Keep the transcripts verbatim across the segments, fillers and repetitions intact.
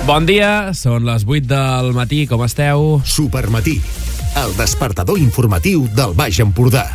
Bon dia, són les vuit del matí, com esteu? Supermatí, el despertador informatiu del Baix Empordà.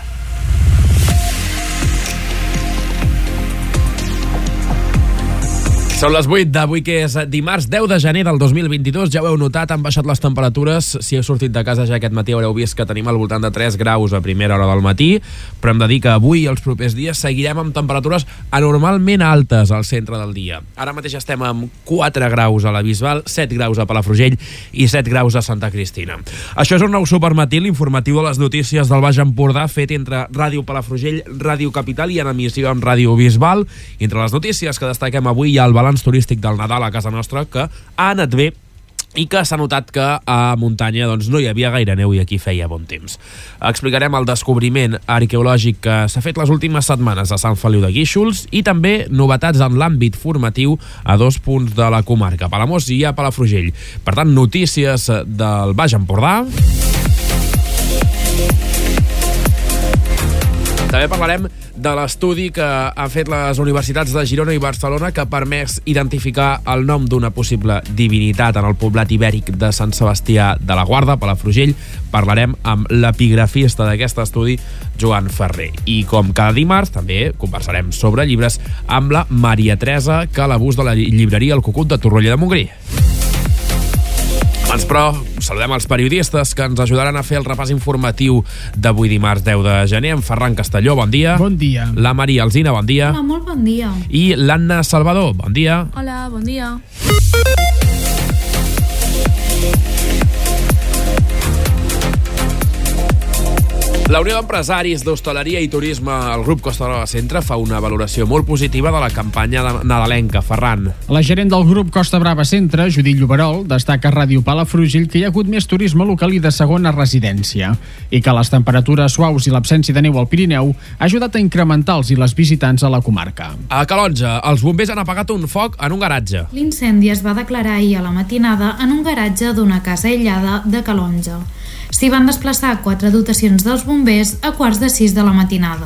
Són les vuit d'avui, que és dimarts deu de gener del dos mil vint-i-dos. Ja ho heu notat, han baixat les temperatures. Si heu sortit de casa ja aquest matí haureu vist que tenim al voltant de tres graus a primera hora del matí, però hem de dir que avui i els propers dies seguirem amb temperatures anormalment altes al centre del dia. Ara mateix estem amb quatre graus a la Bisbal, set graus a Palafrugell i set graus a Santa Cristina. Això és un nou Supermatí, l'informatiu de les notícies del Baix Empordà, fet entre Ràdio Palafrugell, Ràdio Capital i en emissió amb Ràdio Bisbal. Entre les notícies que destaquem avui hi ha el balanç turístic del Nadal a casa nostra, que ha anat bé i que s'ha notat que a muntanya doncs, no hi havia gaire neu i aquí feia bon temps. Explicarem el descobriment arqueològic que s'ha fet les últimes setmanes a Sant Feliu de Guíxols i també novetats en l'àmbit formatiu a dos punts de la comarca, a Palamós i a Palafrugell. Per tant, notícies del Baix Empordà. També parlarem de l'estudi que han fet les universitats de Girona i Barcelona, que ha permès identificar el nom d'una possible divinitat en el poblat ibèric de Sant Sebastià de la Guarda, Palafrugell. Parlarem amb l'epigrafista d'aquest estudi, Joan Ferrer. I com cada dimarts, també conversarem sobre llibres amb la Maria Teresa Calabús de la llibreria El Cucut de Torroella de Montgrí. Abans, però, saludem els periodistes que ens ajudaran a fer el repàs informatiu d'avui dimarts deu de gener. En Ferran Castelló, bon dia. Bon dia. La Maria Alsina, bon dia. Hola, molt bon dia. I l'Anna Salvador, bon dia. Hola, bon dia. La Unió d'Empresaris d'Hostaleria i Turisme, el grup Costa Brava Centre, fa una valoració molt positiva de la campanya nadalenca. Ferran. La gerent del grup Costa Brava Centre, Judit Lloberol, destaca a Ràdio Palafrugell que hi ha hagut més turisme local i de segona residència i que les temperatures suaus i l'absència de neu al Pirineu ha ajudat a incrementar els i les visitants a la comarca. A Calonge, els bombers han apagat un foc en un garatge. L'incendi es va declarar ahir a la matinada en un garatge d'una casa aïllada de Calonge. S'hi van desplaçar quatre dotacions dels bombers a quarts de sis de la matinada.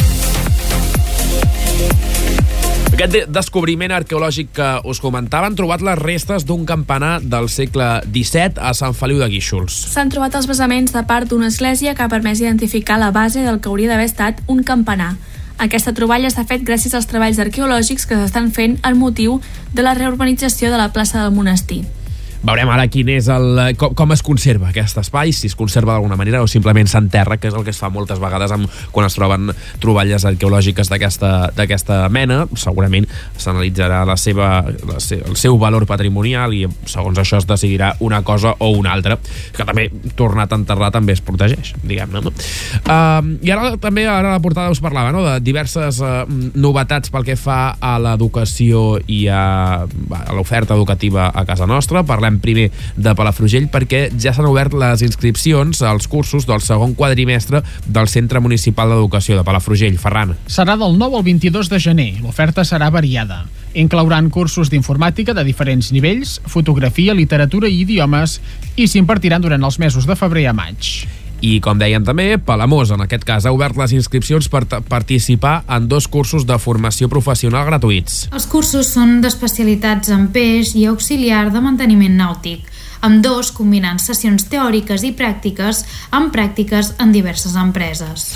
Aquest descobriment arqueològic que us comentava, han trobat les restes d'un campanar del segle disset a Sant Feliu de Guíxols. S'han trobat els basaments de part d'una església que ha permès identificar la base del que hauria d'haver estat un campanar. Aquesta troballa s'ha fet gràcies als treballs arqueològics que s'estan fent al motiu de la reurbanització de la plaça del monestir. Veurem ara quin és el, com, com es conserva aquest espai, si es conserva d'alguna manera o simplement s'enterra, que és el que es fa moltes vegades amb, quan es troben troballes arqueològiques d'aquesta mena. Segurament s'analitzarà la seva, la se, el seu valor patrimonial i segons això es decidirà una cosa o una altra, que també tornat a enterrar també es protegeix, diguem-ne. No? Uh, I ara també ara a la portada us parlava, no?, de diverses uh, novetats pel que fa a l'educació i a, a l'oferta educativa a casa nostra. Parlem primer de Palafrugell perquè ja s'han obert les inscripcions als cursos del segon quadrimestre del Centre Municipal d'Educació de Palafrugell. Ferran. Serà del nou al vint-i-dos de gener. L'oferta serà variada. Inclouran cursos d'informàtica de diferents nivells, fotografia, literatura i idiomes i s'impartiran durant els mesos de febrer a maig. I, com dèiem també, Palamós, en aquest cas, ha obert les inscripcions per participar en dos cursos de formació professional gratuïts. Els cursos són d'especialitats en peix i auxiliar de manteniment nàutic, amb dos combinant sessions teòriques i pràctiques amb pràctiques en diverses empreses.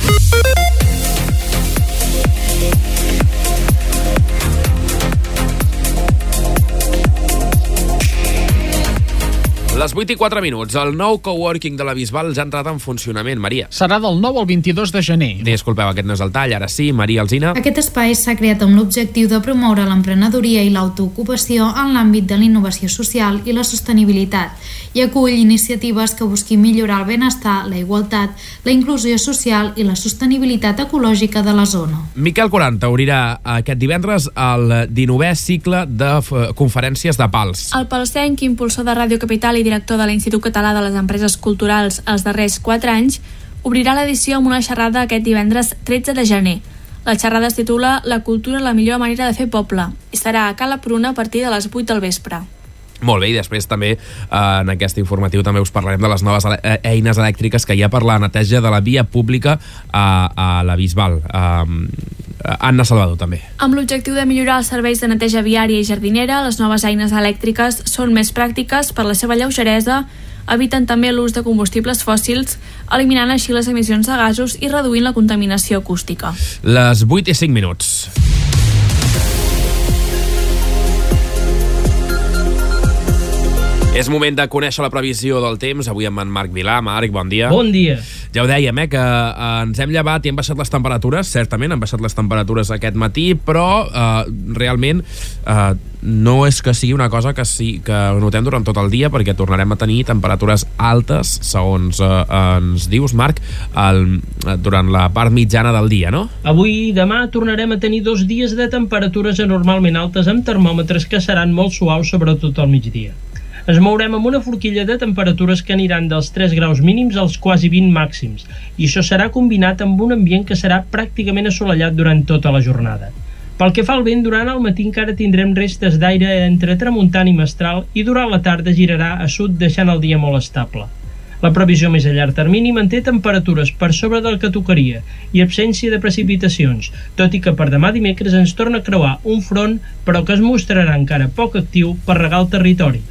Les vuit i quatre minuts. El nou coworking de la Bisbal ja ha entrat en funcionament. Maria. Serà del nou al vint-i-dos de gener. Disculpeu, aquest no és el tall. Ara sí, Maria Alsina. Aquest espai s'ha creat amb l'objectiu de promoure l'emprenedoria i l'autoocupació en l'àmbit de l'innovació social i la sostenibilitat i acull iniciatives que busquin millorar el benestar, la igualtat, la inclusió social i la sostenibilitat ecològica de la zona. Miquel Quaranta obrirà aquest divendres el dinovè cicle de conferències de Pals. El palsenc, impulsor de Ràdio Capital i director de l'Institut Català de les Empreses Culturals els darrers quatre anys, obrirà l'edició amb una xerrada aquest divendres tretze de gener. La xerrada es titula La cultura, la millor manera de fer poble i serà a Cala Pruna a partir de les vuit del vespre. Molt bé, i després també eh, en aquest informatiu també us parlarem de les noves eines elèctriques que hi ha per la neteja de la via pública a, a la Bisbal. Eh, Anna Salvador, també. Amb l'objectiu de millorar els serveis de neteja viària i jardinera, les noves eines elèctriques són més pràctiques per la seva lleugeresa, eviten també l'ús de combustibles fòssils, eliminant així les emissions de gasos i reduint la contaminació acústica. Les vuit i cinc minuts. És moment de conèixer la previsió del temps. Avui amb en Marc Vilà. Marc, bon dia. Bon dia. Ja ho dèiem, eh, que eh, ens hem llevat i han baixat les temperatures. Certament han baixat les temperatures aquest matí, però eh, realment eh, no és que sigui una cosa que, sí, que notem durant tot el dia, perquè tornarem a tenir temperatures altes, segons eh, ens dius, Marc, el, durant la part mitjana del dia, no? Avui i demà tornarem a tenir dos dies de temperatures anormalment altes amb termòmetres que seran molt suaus, sobretot al migdia. Ens mourem amb una forquilla de temperatures que aniran dels tres graus mínims als quasi vint màxims, i això serà combinat amb un ambient que serà pràcticament assolellat durant tota la jornada. Pel que fa al vent, durant el matí encara tindrem restes d'aire entre tramuntana i mestral, i durant la tarda girarà a sud, deixant el dia molt estable. La previsió més a llarg termini manté temperatures per sobre del que tocaria i absència de precipitacions, tot i que per demà dimecres ens torna a creuar un front, però que es mostrarà encara poc actiu per regar el territori.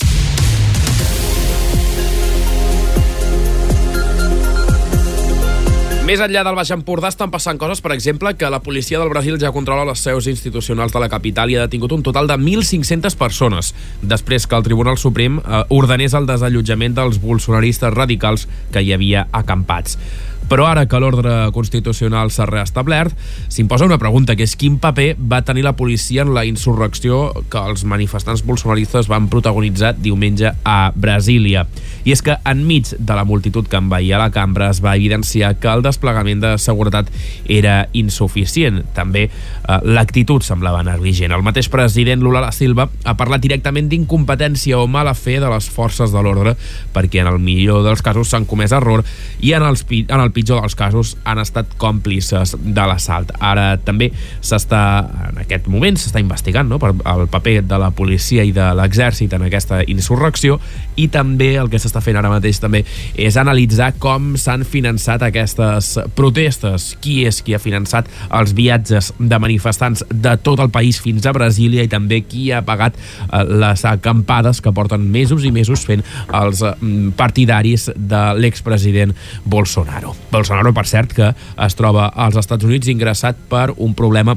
Més enllà del Baix Empordà estan passant coses, per exemple, que la policia del Brasil ja controla les seus institucionals de la capital i ha detingut un total de mil cinc-centes persones, després que el Tribunal Suprem eh, ordenés el desallotjament dels bolsonaristes radicals que hi havia acampats. Però ara que l'ordre constitucional s'ha reestablert, s'imposa una pregunta, que és quin paper va tenir la policia en la insurrecció que els manifestants bolsonaristes van protagonitzar diumenge a Brasília. I és que enmig de la multitud que envaïa la cambra es va evidenciar que el desplegament de seguretat era insuficient. També eh, l'actitud semblava negligent. El mateix president Lula da Silva ha parlat directament d'incompetència o mala fe de les forces de l'ordre, perquè en el millor dels casos s'han comès error i en, els, en el pitjor dels casos han estat còmplices de l'assalt. Ara també s'està, en aquest moment s'està investigant, no?, per el paper de la policia i de l'exèrcit en aquesta insurrecció, i també el que s'està fent ara mateix també és analitzar com s'han finançat aquestes protestes, qui és qui ha finançat els viatges de manifestants de tot el país fins a Brasília, i també qui ha pagat eh, les acampades que porten mesos i mesos fent els eh, partidaris de l'expresident Bolsonaro. Bolsonaro, per cert, que es troba als Estats Units ingressat per un problema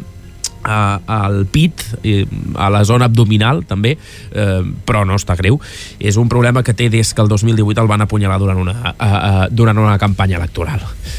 al pit, a la zona abdominal també, eh, però no està greu. És un problema que té des que el dos mil divuit el van apunyalar durant una, a, a, durant una campanya electoral.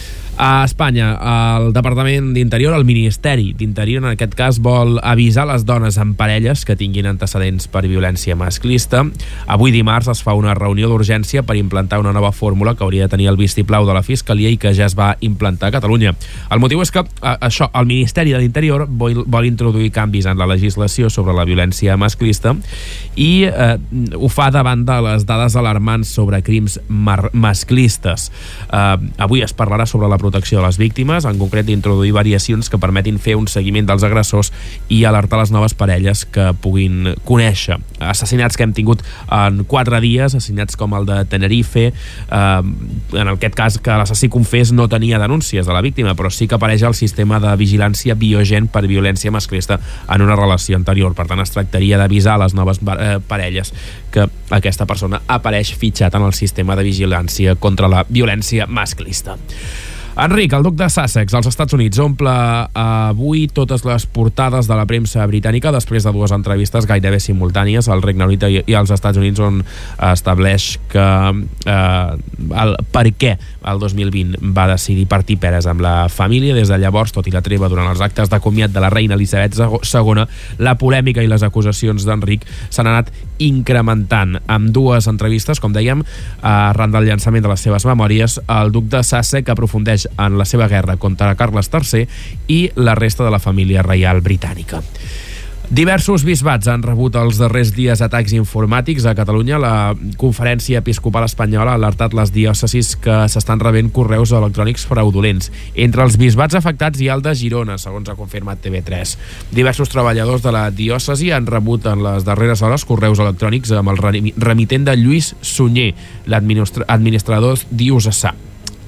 A Espanya, el Departament d'Interior, el Ministeri d'Interior, en aquest cas, vol avisar les dones amb parelles que tinguin antecedents per violència masclista. Avui dimarts es fa una reunió d'urgència per implantar una nova fórmula que hauria de tenir el vistiplau de la Fiscalia i que ja es va implantar a Catalunya. El motiu és que a, això, el Ministeri de l'Interior vol, vol introduir canvis en la legislació sobre la violència masclista i eh, ho fa davant de les dades alarmants sobre crims mar- masclistes. Eh, avui es parlarà sobre la protecció de les víctimes, en concret d'introduir variacions que permetin fer un seguiment dels agressors i alertar les noves parelles que puguin conèixer. Assassinats que hem tingut en quatre dies, assassinats com el de Tenerife, eh, en aquest cas que l'assassí confés no tenia denúncies de la víctima, però sí que apareix el sistema de vigilància biogen per violència masclista en una relació anterior. Per tant, es tractaria d'avisar les noves eh, parelles que aquesta persona apareix fitxat en el sistema de vigilància contra la violència masclista. Enric, el duc de Sussex, als Estats Units, omple avui totes les portades de la premsa britànica després de dues entrevistes gairebé simultànies al Regne Unit i als Estats Units, on estableix que eh, el per què el dos mil vint va decidir partir peres amb la família. Des de llavors, tot i la treva durant els actes de comiat de la reina Elisabet segona, la polèmica i les acusacions d'Enric s'han anat incrementant. Amb dues entrevistes, com dèiem, arran del llançament de les seves memòries, el duc de Sussex aprofundeix en la seva guerra contra Carles tercer i la resta de la família reial britànica. Diversos bisbats han rebut els darrers dies atacs informàtics a Catalunya. La Conferència Episcopal Espanyola ha alertat les diòcesis que s'estan rebent correus electrònics fraudulents. Entre els bisbats afectats hi ha el de Girona, segons ha confirmat T V tres. Diversos treballadors de la diòcesi han rebut en les darreres hores correus electrònics amb el remitent de Lluís Sunyer, l'administrador diocesà.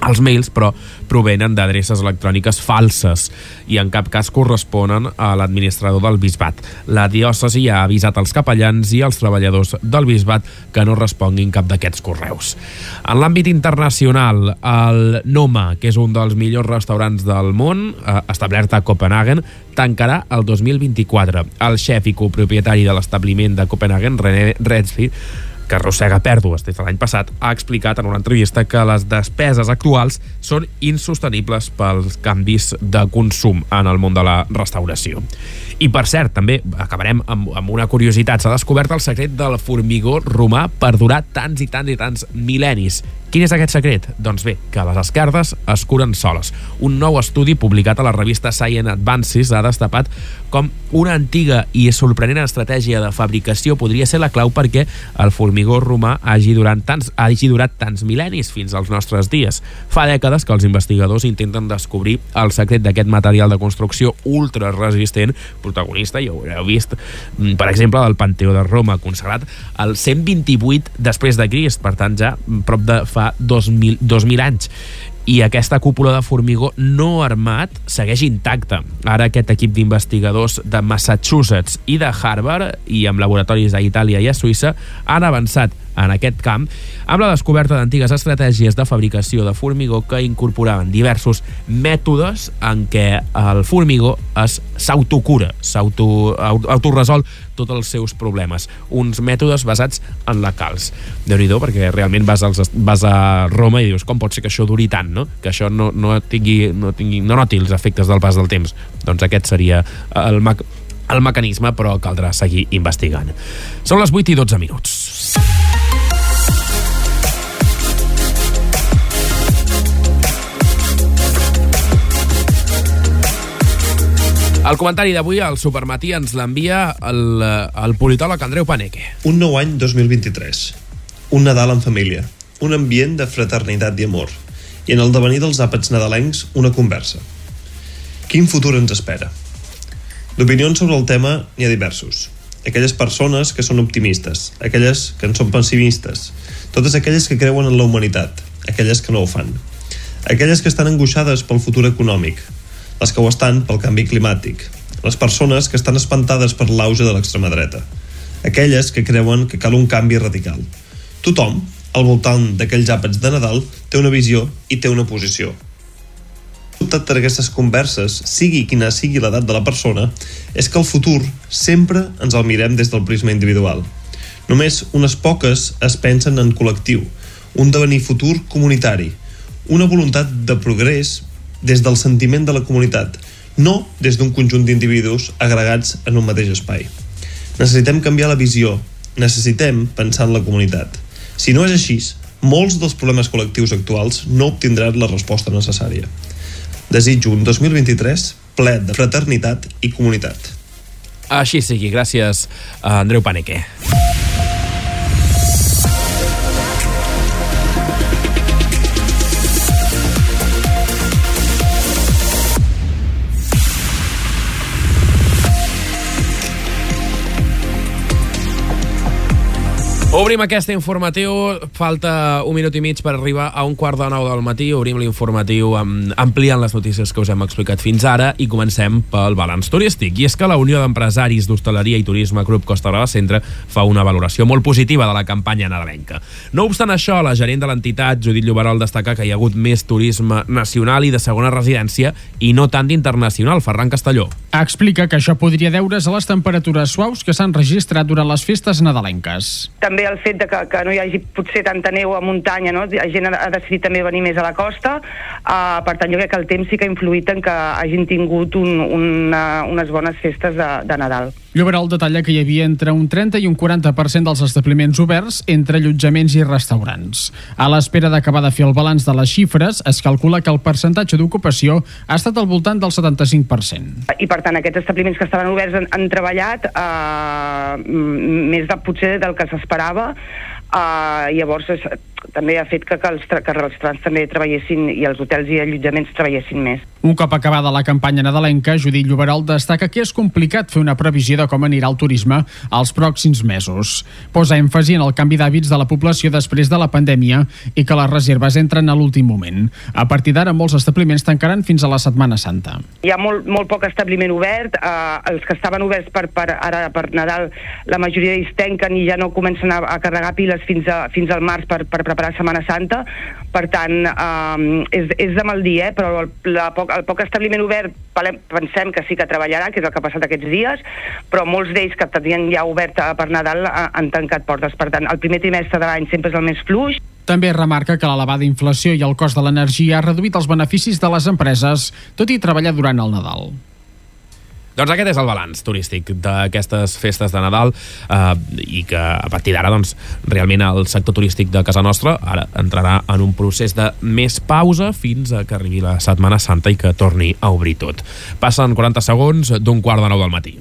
Els mails, però, provenen d'adreces electròniques falses i en cap cas corresponen a l'administrador del bisbat. La diòcesi ha avisat els capellans i els treballadors del bisbat que no responguin cap d'aquests correus. En l'àmbit internacional, el Noma, que és un dels millors restaurants del món, eh, establert a Copenhagen, tancarà el dos mil vint-i-quatre. El xef i copropietari de l'establiment de Copenhagen, René Redzepi, que arrossega pèrdues des de l'any passat, ha explicat en una entrevista que les despeses actuals són insostenibles pels canvis de consum en el món de la restauració. I, per cert, també acabarem amb, amb una curiositat. S'ha descobert el secret del formigó romà per durar tants i tants i tants mil·lennis. Quin és aquest secret? Doncs bé, que les esquerdes es curen soles. Un nou estudi publicat a la revista Science Advances ha destapat com una antiga i sorprenent estratègia de fabricació podria ser la clau perquè el formigó romà hagi durat tants, hagi durat tants mil·lennis fins als nostres dies. Fa dècades que els investigadors intenten descobrir el secret d'aquest material de construcció ultra resistent, protagonista, ja ho heu vist, per exemple, del Panteó de Roma, consagrat al cent vint-i-vuit després de Crist, per tant ja prop de fa dos mil, dos mil anys. I aquesta cúpula de formigó no armat segueix intacta. Ara aquest equip d'investigadors de Massachusetts i de Harvard i amb laboratoris a Itàlia i a Suïssa han avançat en aquest camp amb la descoberta d'antigues estratègies de fabricació de formigó que incorporaven diversos mètodes en què el formigó es s'autocura, s'autoresol tots els seus problemes. Uns mètodes basats en la calç. Déu-n'hi-do, perquè realment vas, als, vas a Roma i dius, com pot ser que això duri tant, no? Que això no, no, tingui, no, tingui, no noti els efectes del pas del temps. Doncs aquest seria el, el mecanisme, però caldrà seguir investigant. Són les vuit i dotze minuts. El comentari d'avui al Supermatí ens l'envia el, el politòleg Andreu Paneque. Un nou any dos mil vint-i-tres. Un Nadal en família. Un ambient de fraternitat i amor. I en el devenir dels àpats nadalencs, una conversa. Quin futur ens espera? D'opinions sobre el tema n'hi ha diversos. Aquelles persones que són optimistes, aquelles que en són pessimistes, totes aquelles que creuen en la humanitat, aquelles que no ho fan, aquelles que estan angoixades pel futur econòmic, les que ho estan pel canvi climàtic, les persones que estan espantades per l'auge de l'extrema dreta, aquelles que creuen que cal un canvi radical. Tothom, al voltant d'aquells àpats de Nadal, té una visió i té una posició. El resultat d'aquestes converses, sigui quina sigui l'edat de la persona, és que el futur sempre ens el mirem des del prisma individual. Només unes poques es pensen en col·lectiu, un devenir futur comunitari, una voluntat de progrés des del sentiment de la comunitat, no des d'un conjunt d'individus agregats en un mateix espai. Necessitem canviar la visió, necessitem pensar en la comunitat. Si no és així, molts dels problemes col·lectius actuals no obtindran la resposta necessària. Desitjo un dos mil vint-i-tres ple de fraternitat i comunitat. Així sigui, gràcies a Andreu Paneque. Obrim aquest informatiu, falta un minut i mig per arribar a un quart de nou del matí. Obrim l'informatiu ampliant les notícies que us hem explicat fins ara i comencem pel balanç turístic. I és que la Unió d'Empresaris d'Hostaleria i Turisme Grup Costa Brava Centre fa una valoració molt positiva de la campanya nadalenca. No obstant això, la gerent de l'entitat, Judit Lloberol, destaca que hi ha hagut més turisme nacional i de segona residència i no tant d'internacional. Ferran Castelló. Explica que això podria deure's a les temperatures suaus que s'han registrat durant les festes nadalenques. També el fet de que, que no hi hagi potser tanta neu a muntanya, no? La gent ha decidit també venir més a la costa, uh, per tant jo crec que el temps sí que ha influït en que hagin tingut un, una, unes bones festes de, de Nadal. Lloberol detalla que hi havia entre un trenta i un quaranta per cent dels establiments oberts entre allotjaments i restaurants. A l'espera d'acabar de fer el balanç de les xifres, es calcula que el percentatge d'ocupació ha estat al voltant del setanta-cinc per cent. I per tant aquests establiments que estaven oberts han, han treballat uh, més de, potser del que s'esperava. Uh, llavors és, també ha fet que, que, els, que els restaurants també treballessin i els hotels i allotjaments treballessin més. Un cop acabada la campanya nadalenca, Judit Lloberol destaca que és complicat fer una previsió de com anirà el turisme als pròxims mesos. Posa èmfasi en el canvi d'hàbits de la població després de la pandèmia i que les reserves entren a l'últim moment. A partir d'ara, molts establiments tancaran fins a la Setmana Santa. Hi ha molt, molt poc establiment obert. Eh, els que estaven oberts per, per, ara per Nadal, la majoria d'ells tanquen i ja no comencen a, a carregar piles fins, a, fins al març per, per preparar Setmana Santa. Per tant, eh, és, és de mal dir, eh? Però el, la poc, el poc establiment obert pensem que sí que treballarà, que és el que ha passat aquests dies, però molts d'ells que tenien ja obert per Nadal han tancat portes. Per tant, el primer trimestre de l'any sempre és el més fluix. També remarca que l'elevada inflació i el cost de l'energia ha reduït els beneficis de les empreses, tot i treballar durant el Nadal. Doncs aquest és el balanç turístic d'aquestes festes de Nadal eh, i que a partir d'ara doncs, realment el sector turístic de casa nostra ara entrarà en un procés de més pausa fins a que arribi la Setmana Santa i que torni a obrir tot. Passen quaranta segons d'un quart de nou del matí.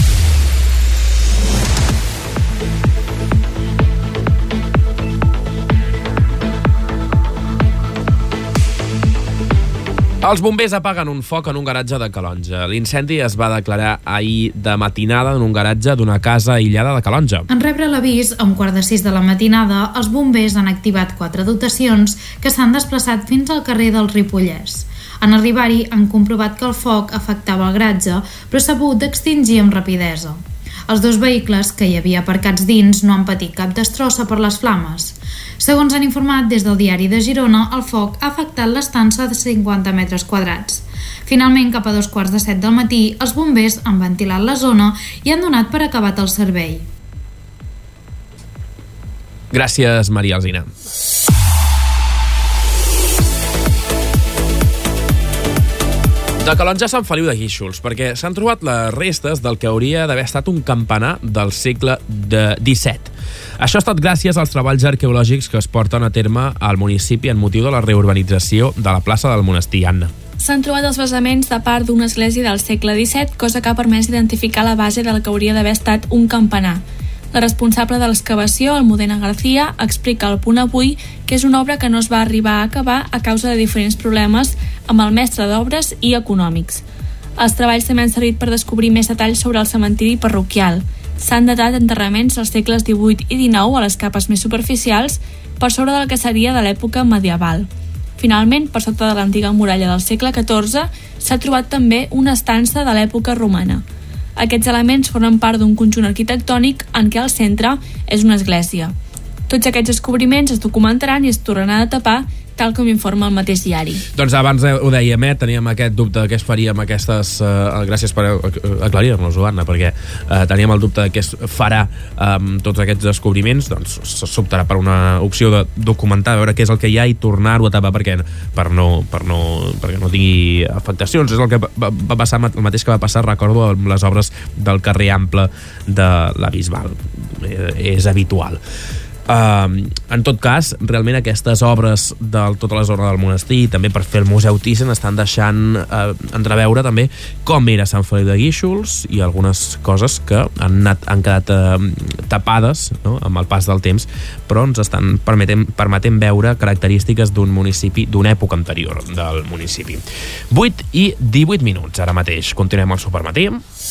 Els bombers apaguen un foc en un garatge de Calonge. L'incendi es va declarar ahir de matinada en un garatge d'una casa aïllada de Calonge. En rebre l'avís, a un quart de sis de la matinada, els bombers han activat quatre dotacions que s'han desplaçat fins al carrer del Ripollès. En arribar-hi han comprovat que el foc afectava el garatge, però s'ha pogut extingir amb rapidesa. Els dos vehicles que hi havia aparcats dins no han patit cap destrossa per les flames. Segons han informat des del Diari de Girona, el foc ha afectat l'estança de cinquanta metres quadrats. Finalment, cap a dos quarts de set del matí, els bombers han ventilat la zona i han donat per acabat el servei. Gràcies, Maria Alsina. De Calonge a Sant Feliu de Guíxols, perquè s'han trobat les restes del que hauria d'haver estat un campanar del segle disset. Això ha estat gràcies als treballs arqueològics que es porten a terme al municipi en motiu de la reurbanització de la plaça del Monestir, Anna. S'han trobat els basaments de part d'una església del segle disset, cosa que ha permès identificar la base del que hauria d'haver estat un campanar. La responsable de l'excavació, Almudena García, explica al Punt Avui que és una obra que no es va arribar a acabar a causa de diferents problemes amb el mestre d'obres i econòmics. Els treballs també han servit per descobrir més detalls sobre el cementiri parroquial. S'han datat enterraments dels segles divuit i dinou a les capes més superficials per sobre del que seria de l'època medieval. Finalment, per sota de l'antiga muralla del segle catorze, s'ha trobat també una estança de l'època romana. Aquests elements formen part d'un conjunt arquitectònic en què el centre és una església. Tots aquests descobriments es documentaran i es tornaran a tapar, tal com informa el mateix diari. Doncs abans ho dèiem, eh, teníem aquest dubte de què es faria amb aquestes... Eh, gràcies per aclarir-nos-ho, Anna, perquè eh, teníem el dubte de què es farà amb eh, tots aquests descobriments. Doncs s'optarà per una opció de documentar, veure què és el que hi ha i tornar-ho a tapar perquè, per no, per no, perquè no tingui afectacions. És el que va, va passar, el mateix que va passar, recordo, amb les obres del carrer Ample de la Bisbal. Eh, és habitual. Uh, en tot cas, realment aquestes obres de tota la zona del monestir i també per fer el Museu Thyssen estan deixant uh, entreveure també com era Sant Feliu de Guíxols i algunes coses que han, anat, han quedat uh, tapades, no?, amb el pas del temps, però ens estan permetent, permetent veure característiques d'un municipi, d'una època anterior del municipi. vuit i divuit minuts ara mateix. Continuem al Supermatí.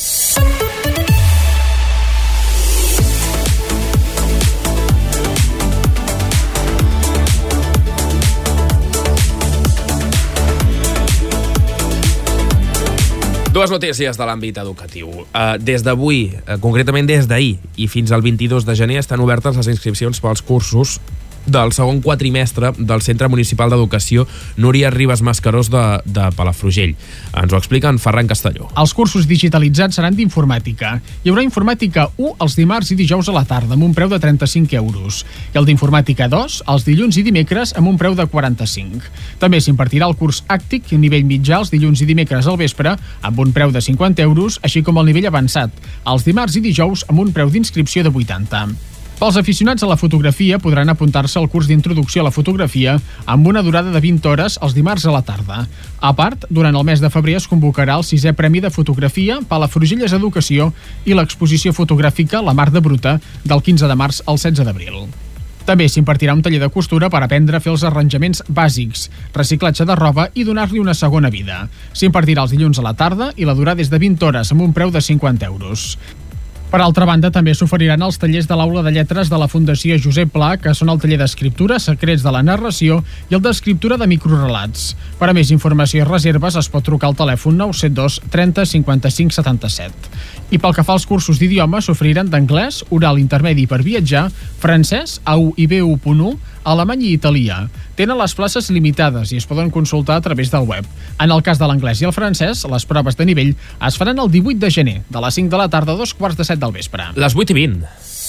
Dues notícies de l'àmbit educatiu. Uh, des d'avui, uh, concretament des d'ahir i fins al vint-i-dos de gener, estan obertes les inscripcions pels cursos del segon quatrimestre del Centre Municipal d'Educació Núria Ribas Mascarós de, de Palafrugell. Ens ho explica en Ferran Castelló. Els cursos digitalitzats seran d'informàtica. Hi haurà informàtica u els dimarts i dijous a la tarda amb un preu de trenta-cinc euros i el d'informàtica dos els dilluns i dimecres amb un preu de quaranta-cinc. També s'impartirà el curs àctic nivell mitjà els dilluns i dimecres al vespre amb un preu de cinquanta euros, així com el nivell avançat els dimarts i dijous amb un preu d'inscripció de vuitanta. Pels aficionats a la fotografia podran apuntar-se al curs d'introducció a la fotografia amb una durada de vint hores els dimarts a la tarda. A part, durant el mes de febrer es convocarà el sisè Premi de Fotografia Palafrugelles Educació i l'exposició fotogràfica La Mar de Bruta del quinze de març al setze d'abril. També s'impartirà un taller de costura per aprendre a fer els arranjaments bàsics, reciclatge de roba i donar-li una segona vida. S'impartirà els dilluns a la tarda i la durada és de vint hores amb un preu de cinquanta euros. Per altra banda, també s'oferiran els tallers de l'Aula de Lletres de la Fundació Josep Pla, que són el taller d'escriptura, secrets de la narració i el d'escriptura de microrelats. Per a més informació i reserves es pot trucar al telèfon nou set dos trenta cinquanta-cinc setanta-set. I pel que fa als cursos d'idiomes, s'oferiran d'anglès, oral intermedi per viatjar, francès, A u i B u punt u, alemany i italià. Tenen les places limitades i es poden consultar a través del web. En el cas de l'anglès i el francès, les proves de nivell es faran el divuit de gener, de les cinc de la tarda a dos quarts de set del vespre. Les vuit i vint.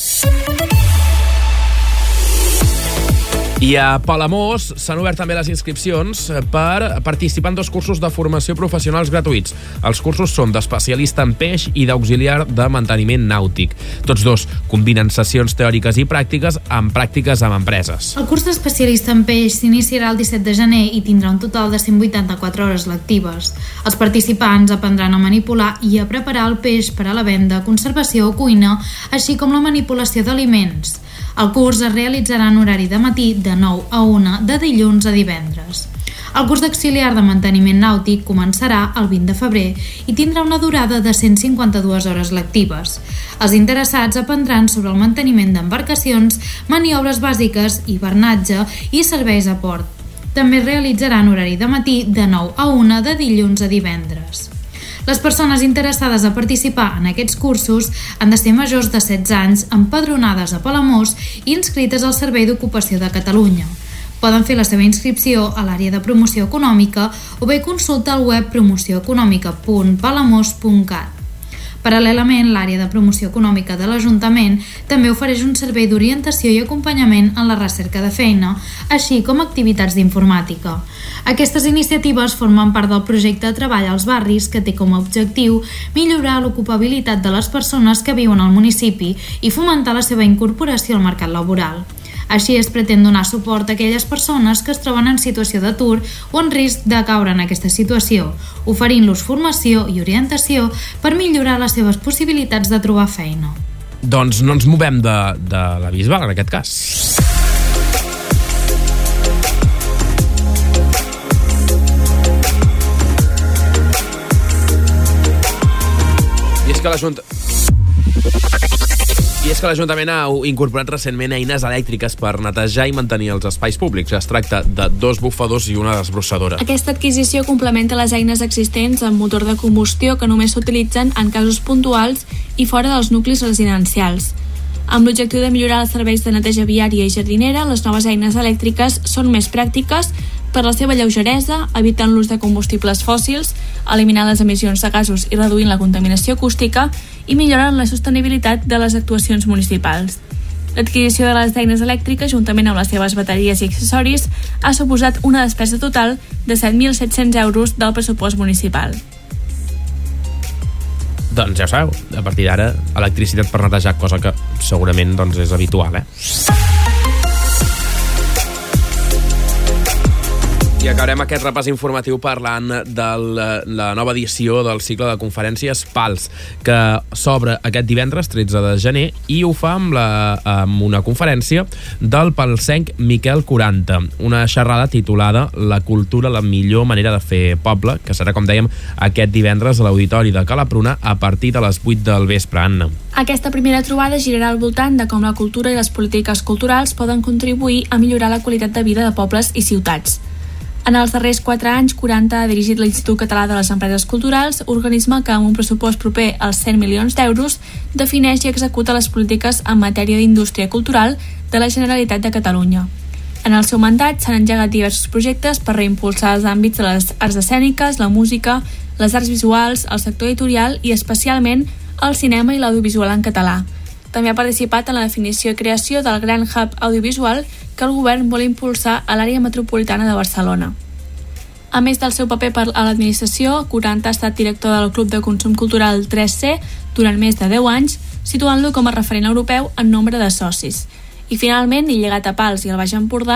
I a Palamós s'han obert també les inscripcions per participar en dos cursos de formació professionals gratuïts. Els cursos són d'especialista en peix i d'auxiliar de manteniment nàutic. Tots dos combinen sessions teòriques i pràctiques amb pràctiques amb empreses. El curs d'especialista en peix s'iniciarà el disset de gener i tindrà un total de cent vuitanta-quatre hores lectives. Els participants aprendran a manipular i a preparar el peix per a la venda, conservació o cuina, així com la manipulació d'aliments. El curs es realitzarà en horari de matí de nou a una, de dilluns a divendres. El curs d'auxiliar de manteniment nàutic començarà el vint de febrer i tindrà una durada de cent cinquanta-dues hores lectives. Els interessats aprendran sobre el manteniment d'embarcacions, maniobres bàsiques, hivernatge i serveis a port. També es realitzaran horari de matí de nou a una, de dilluns a divendres. Les persones interessades a participar en aquests cursos han de ser majors de setze anys, empadronades a Palamós i inscrites al Servei d'Ocupació de Catalunya. Poden fer la seva inscripció a l'àrea de promoció econòmica o bé consultar el web promoció econòmica punt palamós punt cat. Paral·lelament, l'àrea de promoció econòmica de l'Ajuntament també ofereix un servei d'orientació i acompanyament en la recerca de feina, així com activitats d'informàtica. Aquestes iniciatives formen part del projecte de treball als barris que té com a objectiu millorar l'ocupabilitat de les persones que viuen al municipi i fomentar la seva incorporació al mercat laboral. Així es pretén donar suport a aquelles persones que es troben en situació d'atur o en risc de caure en aquesta situació, oferint-los formació i orientació per millorar les seves possibilitats de trobar feina. Doncs no ens movem de, de la Bisbal, en aquest cas. I és que l'Ajuntament... I és que l'Ajuntament ha incorporat recentment eines elèctriques per netejar i mantenir els espais públics. Es tracta de dos bufadors i una desbrossadora. Aquesta adquisició complementa les eines existents amb motor de combustió que només s'utilitzen en casos puntuals i fora dels nuclis residencials. Amb l'objectiu de millorar els serveis de neteja viària i jardinera, les noves eines elèctriques són més pràctiques per la seva lleugeresa, evitant l'ús de combustibles fòssils, eliminant les emissions de gasos i reduint la contaminació acústica i millorant la sostenibilitat de les actuacions municipals. L'adquisició de les eines elèctriques, juntament amb les seves bateries i accessoris, ha suposat una despesa total de set mil set-cents euros del pressupost municipal. Doncs ja ho sabeu, a partir d'ara, electricitat per netejar, cosa que segurament doncs, és habitual, eh? I acabarem aquest repàs informatiu parlant de la nova edició del cicle de conferències PALS, que s'obre aquest divendres tretze de gener i ho fa amb, la, amb una conferència del palsenc Miquel quaranta, una xerrada titulada La cultura, la millor manera de fer poble, que serà, com dèiem, aquest divendres a l'Auditori de Ca l'Apruna a partir de les vuit del vespre. Anna. Aquesta primera trobada girarà al voltant de com la cultura i les polítiques culturals poden contribuir a millorar la qualitat de vida de pobles i ciutats. En els darrers quatre anys, quaranta ha dirigit l'Institut Català de les Empreses Culturals, organisme que amb un pressupost proper als cent milions d'euros defineix i executa les polítiques en matèria d'indústria cultural de la Generalitat de Catalunya. En el seu mandat s'han engegat diversos projectes per reimpulsar els àmbits de les arts escèniques, la música, les arts visuals, el sector editorial i especialment el cinema i l'audiovisual en català. També ha participat en la definició i creació del Gran Hub Audiovisual que el govern vol impulsar a l'àrea metropolitana de Barcelona. A més del seu paper per a l'administració, quaranta ha estat director del Club de Consum Cultural tres C durant més de deu anys, situant-lo com a referent europeu en nombre de socis. I finalment, i llegat a Pals i al Baix Empordà,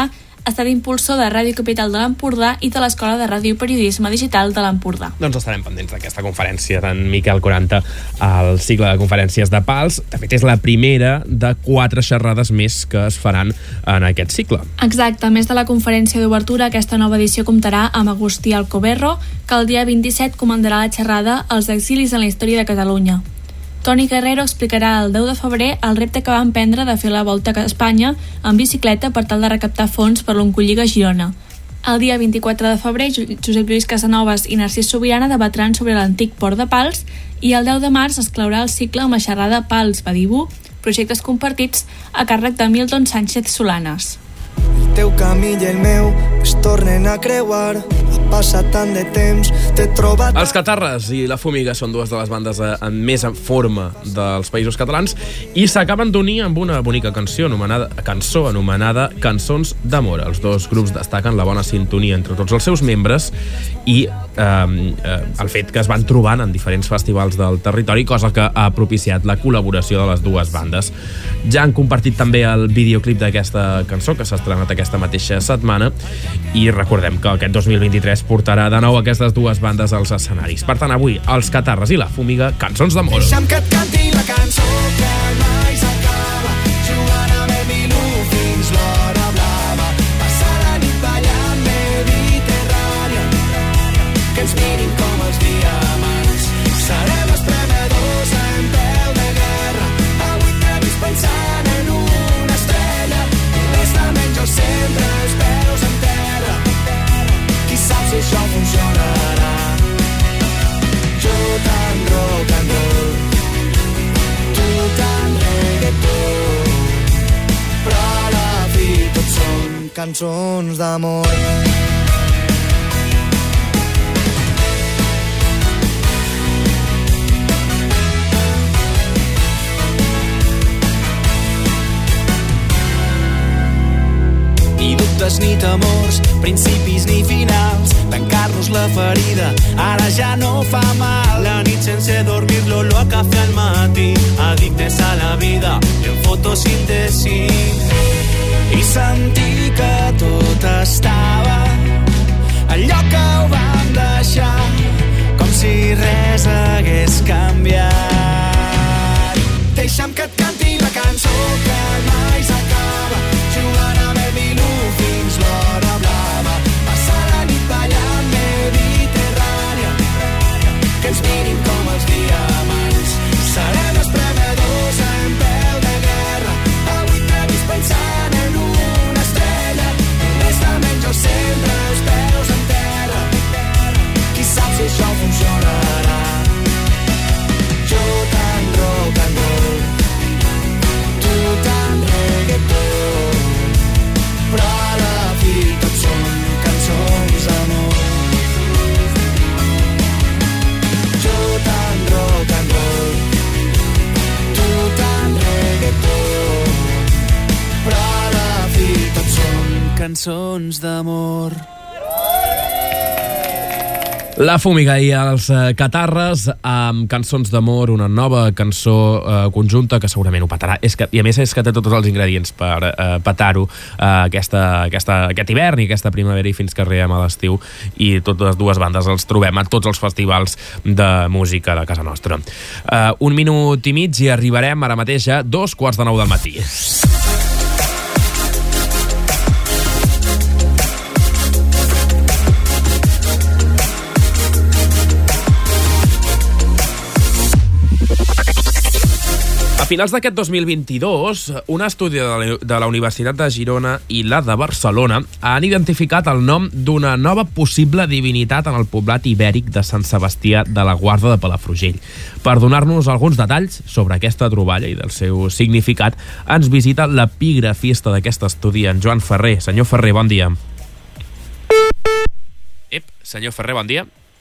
ha estat impulsor de Ràdio Capital de l'Empordà i de l'Escola de Ràdio i Periodisme Digital de l'Empordà. Doncs estarem pendents d'aquesta conferència d'en Miquel quaranta al cicle de conferències de Pals. De fet, és la primera de quatre xerrades més que es faran en aquest cicle. Exacte, a més de la conferència d'obertura, aquesta nova edició comptarà amb Agustí Alcoberro, que el dia vint-i-set comandarà la xerrada Els exilis en la història de Catalunya. Toni Guerrero explicarà el deu de febrer el repte que va emprendre de fer la volta a Espanya en bicicleta per tal de recaptar fons per l'Oncolliga a Girona. El dia vint-i-quatre de febrer, Josep Lluís Casanovas i Narcís Sobirana debatran sobre l'antic port de Pals i el deu de març es claurà el cicle amb la xerrada Pals Badibú, projectes compartits a càrrec de Milton Sánchez Solanes. El teu camí i el meu es tornen a creuar. Ha passat tant de temps, t'he trobat... Els Catarres i La Fúmiga són dues de les bandes en més en forma dels països catalans i s'acaben d'unir amb una bonica cançó anomenada, cançó anomenada Cançons d'amor. Els dos grups destaquen la bona sintonia entre tots els seus membres i eh, eh, el fet que es van trobant en diferents festivals del territori, cosa que ha propiciat la col·laboració de les dues bandes. Ja han compartit també el videoclip d'aquesta cançó, que s'ha estrenat aquesta mateixa setmana, i recordem que aquest dos mil vint-i-tres portarà de nou aquestes dues bandes als escenaris. Per tant, avui, els Catarres i La Fúmiga, Cançons d'amor. Deixa'm que et canti la cançó que mai s'acaba, jugant amb el Milú fins l'hora blava, passar la nit ballant Mediterrània, que ens mirin com els diamants. Serem espremedors en peu de guerra, avui t'he vist pensant en una estrella, i honestament jo sempre els peus en terra. Qui sap si això funcionarà? Jo tan rock and roll, tu tan reggaeton, però a la fi tot són cançons d'amor. Ni dubtes ni temors, principis ni finals, tancar-nos la ferida, ara ja no fa mal. La nit sense dormir, l'olor a cafè al matí, addictes a la vida i en fotosíntesi, i sentir que tot estava al lloc que ho vam deixar, com si res hagués canviat. Deixa'm que et canti la cançó que mai s'acaba, jugant amb el Milú fins l'hora blava, passar la nit ballant Mediterrània, que ens mirin com els diamants. Serem espremedors en peu de guerra, avui t'he vist pensant en una estrella, honestament jo sempre els peus en terra. Qui sap si això funcionarà? Jo tan rock and roll, tu tan reggaeton, però a la fi tot són cançons d'amor. Jo tan rock and roll, tu tan reggaeton, però a la fi tot són cançons d'amor. La Fúmiga i els eh, Catarres amb Cançons d'amor, una nova cançó eh, conjunta que segurament ho petarà. És que, i a més és que té tots els ingredients per eh, petar-ho eh, aquesta, aquesta, aquest hivern i aquesta primavera i fins que arribem a l'estiu, i totes dues bandes els trobem a tots els festivals de música de casa nostra. Eh, un minut i mig i arribarem ara mateix a dos quarts de nou del matí. A finals d'aquest dos mil vint-i-dos, un estudi de la Universitat de Girona i la de Barcelona han identificat el nom d'una nova possible divinitat en el poblat ibèric de Sant Sebastià de la Guarda de Palafrugell. Per donar-nos alguns detalls sobre aquesta troballa i del seu significat, ens visita l'epigrafista d'aquest estudi, en Joan Ferrer. Senyor Ferrer, bon dia. Ep, senyor Ferrer, bon dia.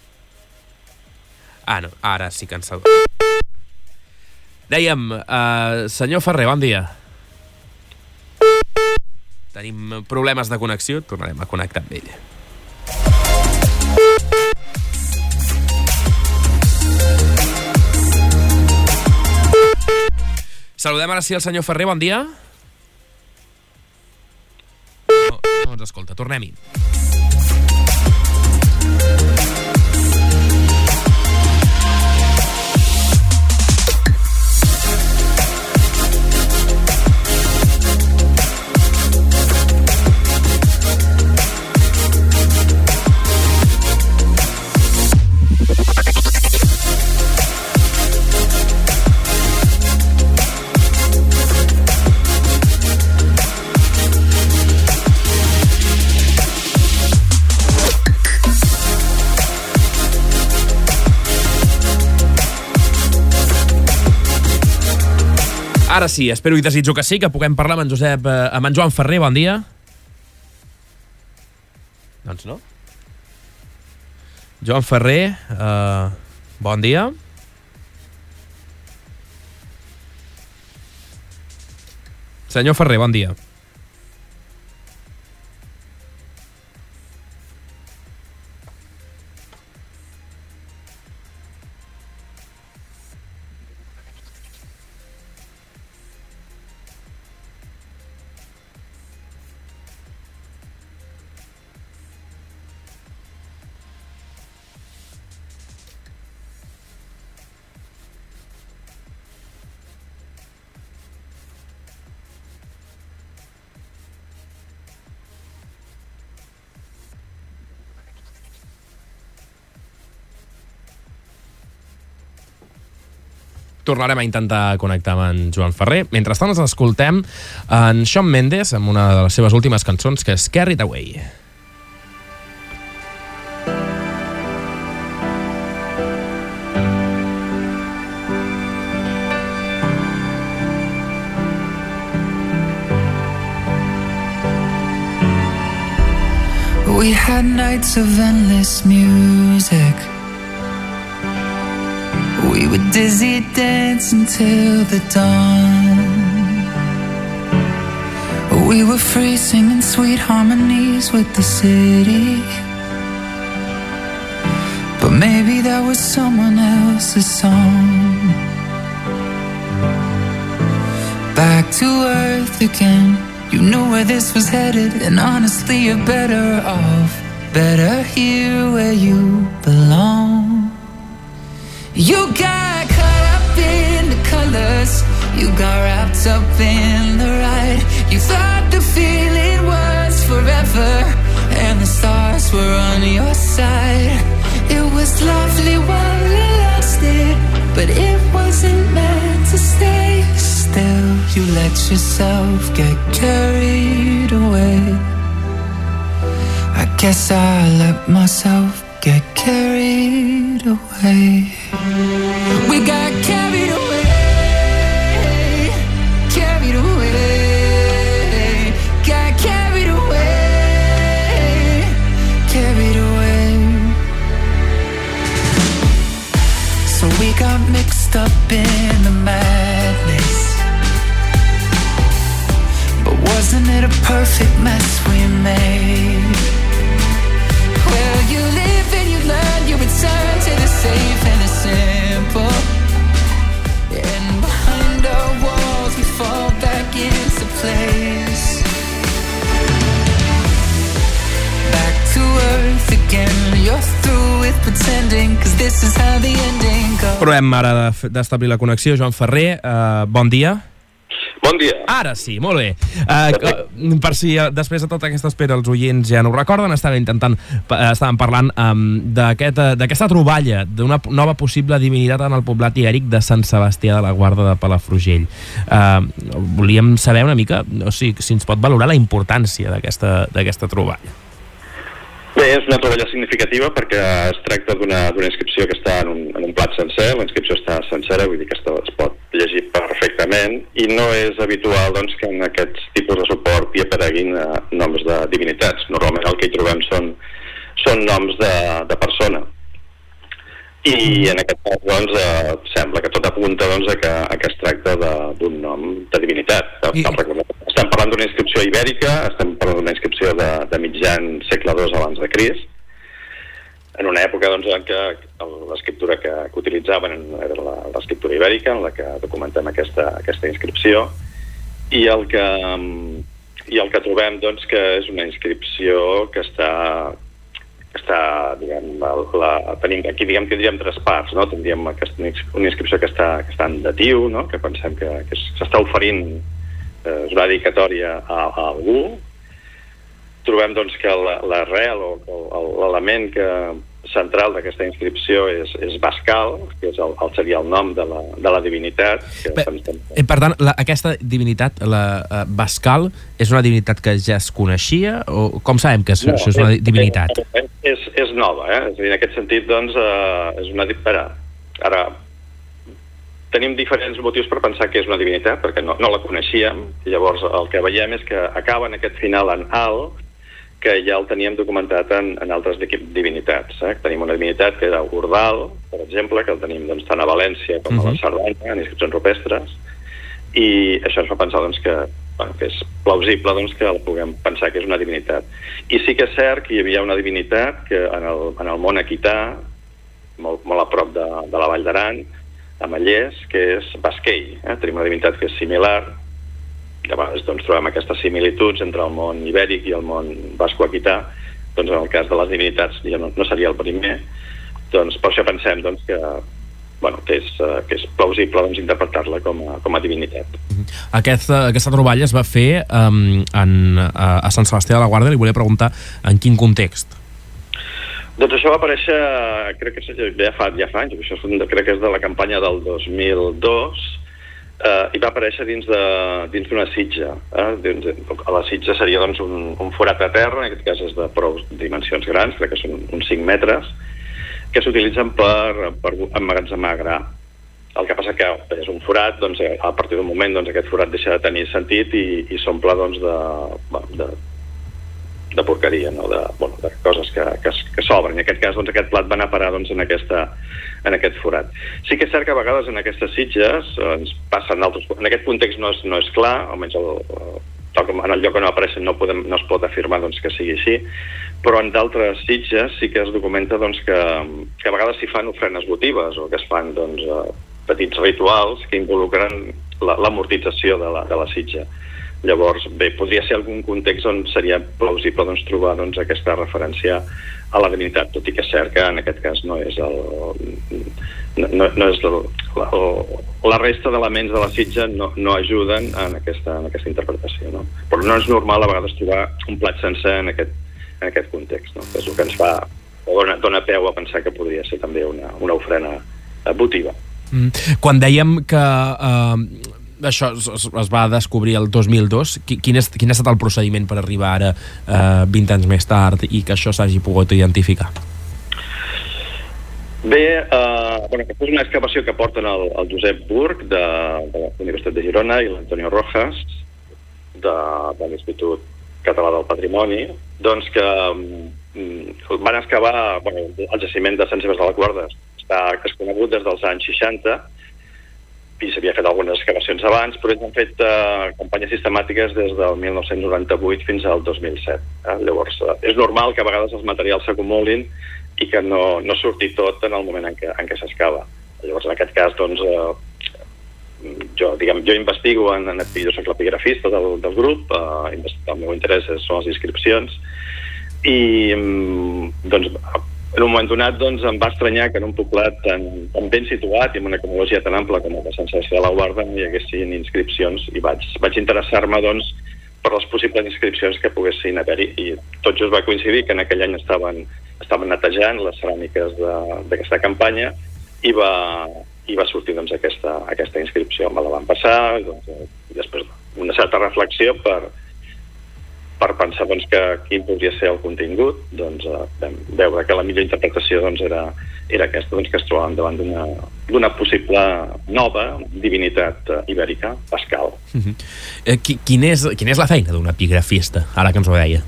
Ah, no, ara sí que ens... Dèiem, uh, senyor Ferrer, bon dia. Tenim problemes de connexió, tornarem a connectar amb ell. Saludem ara sí el senyor Ferrer, bon dia. No, Doncs escolta, tornem-hi. Ara sí, espero i desitjo que sí, que puguem parlar amb en Josep, eh, amb en Joan Ferrer, bon dia. Doncs no. Joan Ferrer, eh, bon dia. Senyor Ferrer, bon dia. Tornarem a intentar connectar amb en Joan Ferrer. Mentrestant ens escoltem en Shawn Mendes amb una de les seves últimes cançons, que és Carried Away. We had nights of endless music. We would dizzy dance until the dawn. We were free singing sweet harmonies with the city. But maybe that was someone else's song. Back to earth again. You knew where this was headed, and honestly you're better off. Better here where you belong. You got caught up in the colors. You got wrapped up in the ride. You thought the feeling was forever, and the stars were on your side. It was lovely while it lasted, but it wasn't meant to stay. Still, you let yourself get carried away. I guess I let myself get carried away. We got carried away, carried away, got carried away, carried away. So we got mixed up in the madness, but wasn't it a perfect mess we made? Well, you live and you learn, you return to the safe and the simple. And behind our walls we fall back into place. Back to earth again. You're through with pretending, cause this is how the ending goes. Provem ara d'establir la connexió. Joan Ferrer, uh, bon dia. Bon dia. Ara sí, molt bé. Uh, per si uh, després de tota aquesta espera els oients ja no ho recorden, estàvem intentant, uh, estàvem parlant um, d'aquesta aquest, uh, troballa d'una nova possible divinitat en el poblat ibèric de Sant Sebastià de la Guarda de Palafrugell. Uh, volíem saber una mica, o sigui, si ens pot valorar la importància d'aquesta troballa. Bé, és una troballa significativa perquè es tracta d'una inscripció que està en un, en un plat sencer. La inscripció està sencera, vull dir que es pot llegir perfectament, i no és habitual doncs, que en aquests tipus de suport hi apareguin eh, noms de divinitats. Normalment el que hi trobem són, són noms de, de persona. I en aquest cas doncs, eh, sembla que tot apunta doncs, a, que, a que es tracta d'un nom de divinitat. I... Estem parlant d'una inscripció ibèrica, estem parlant d'una inscripció de, de mitjan segle dos abans de Crist, en una època doncs, en què l'escriptura que, que utilitzaven era l'escriptura ibèrica, en la que documentem aquesta, aquesta inscripció, i el que, i el que trobem, doncs, que és una inscripció que està, que està diguem, la, la, tenim aquí, diguem que diríem tres parts, no? Tindríem aquesta, una inscripció que està, que està en datiu, no? Que pensem que, que s'està oferint eh, una dedicatòria a, a algú. Trobem, doncs, que l'arrel o l'element que central d'aquesta inscripció és, és Bascal, que és el, el, seria el nom de la, de la divinitat. Que per, per tant, la, aquesta divinitat, la uh, Bascal, és una divinitat que ja es coneixia? O com sabem que és, no, això és una divinitat? És, és, és nova, eh? És a dir, en aquest sentit, doncs, uh, és una... Ara, ara, tenim diferents motius per pensar que és una divinitat, perquè no, no la coneixíem, i llavors el que veiem és que acaba en aquest final en alt, que ja el teníem documentat en, en altres divinitats. Eh? Tenim una divinitat que era Ordal, per exemple, que el tenim doncs, tant a València com a la Cerdanya, en inscripcions rupestres, i això ens fa pensar doncs, que, bueno, que és plausible doncs, que el puguem pensar que és una divinitat. I sí que és cert que hi havia una divinitat que en el, en el món aquità, molt, molt a prop de, de la Vall d'Aran, a Mallers, que és Basquei. Eh? Tenim una divinitat que és similar, que a vegades doncs, trobem aquestes similituds entre el món ibèric i el món basco-aquità. Doncs en el cas de les divinitats ja no, no seria el primer, doncs per això pensem doncs, que, bueno, que, és, que és plausible doncs, interpretar-la com a, com a divinitat. Aquesta, aquesta troballa es va fer um, en, a, a Sant Sebastià de la Guàrdia. Li volia preguntar en quin context. Doncs això va aparèixer, crec que ja fa, ja fa anys, això crec que és de la campanya del dos mil dos, Uh, i va aparèixer dins d'una dins sitja. Eh? Dins, a la sitja seria doncs, un, un forat de terra, en aquest cas és de prou dimensions grans, crec que són uns cinc metres, que s'utilitzen per, per emmagatzemar gra. El que passa que és un forat, doncs, a partir d'un moment doncs, aquest forat deixa de tenir sentit i, i s'omple doncs, de, de, de porqueria, no? de, bueno, de coses que, que, que s'obren. En aquest cas, doncs, aquest plat va anar a parar doncs, en, aquesta, en aquest forat. Sí que és cert que a vegades en aquestes sitges ens passen altres... En aquest context no és, no és clar, almenys el, tal com en el lloc on no apareixen no, podem, no es pot afirmar doncs, que sigui així, però en d'altres sitges sí que es documenta doncs, que, que a vegades s'hi fan ofrenes votives o que es fan doncs, petits rituals que involucren l'amortització de, la, de la sitja. Llavors, bé, podria ser algun context on seria plausible doncs, trobar doncs, aquesta referència a la divinitat, tot i que és cert que en aquest cas no és el... No, no és el, la, la resta d'elements de la sitja no, no ajuden en aquesta, en aquesta interpretació, no? Però no és normal a vegades trobar un plat sencer en aquest, en aquest context, no? Que és el que ens fa, o dona, dona peu a pensar que podria ser també una, una ofrena votiva. Mm. Quan dèiem que... Uh... Això es, es va descobrir el dos mil dos. Quin, és, quin ha estat el procediment per arribar ara, eh, vint anys més tard, i que això s'hagi pogut identificar? Bé, eh, bueno, aquesta és una excavació que porten el, el Josep Burg de, de la Universitat de Girona i l'Antonio Rojas de, de l'Institut Català del Patrimoni, doncs que mm, van excavar, bueno, el jaciment de Sant Sebastià de la Guàrdia està és conegut des dels anys seixanta, i s'havia fet algunes excavacions abans, però ells han fet eh, campanyes sistemàtiques des del mil nou-cents noranta-vuit fins al dos mil set. Eh? Llavors, eh, és normal que a vegades els materials s'acumulin i que no, no surti tot en el moment en què, en què s'excava. Llavors, en aquest cas, doncs, eh, jo, diguem, jo investigo, en, en, jo soc l'epigrafista del, del grup, eh, el meu interès són les inscripcions, i doncs, en un moment donat doncs, em va estranyar que en un poblat tan, tan ben situat i amb una cronologia tan ampla com el de Sant Sebastià de la Guàrdia no hi haguessin inscripcions, i vaig, vaig interessar-me doncs, per les possibles inscripcions que poguessin haver-hi, i tot just va coincidir que en aquell any estaven, estaven netejant les ceràmiques d'aquesta campanya i va, i va sortir doncs, aquesta, aquesta inscripció. Me la van passar doncs, i després una certa reflexió per per pensar doncs, que quin podria ser el contingut, doncs eh, vam veure que la millor interpretació doncs, era, era aquesta, doncs, que es trobaven davant d'una possible nova divinitat eh, ibèrica, Pascal. Uh-huh. eh, qui, quin és, quina és la feina d'un epigrafista, ara que ens ho deia?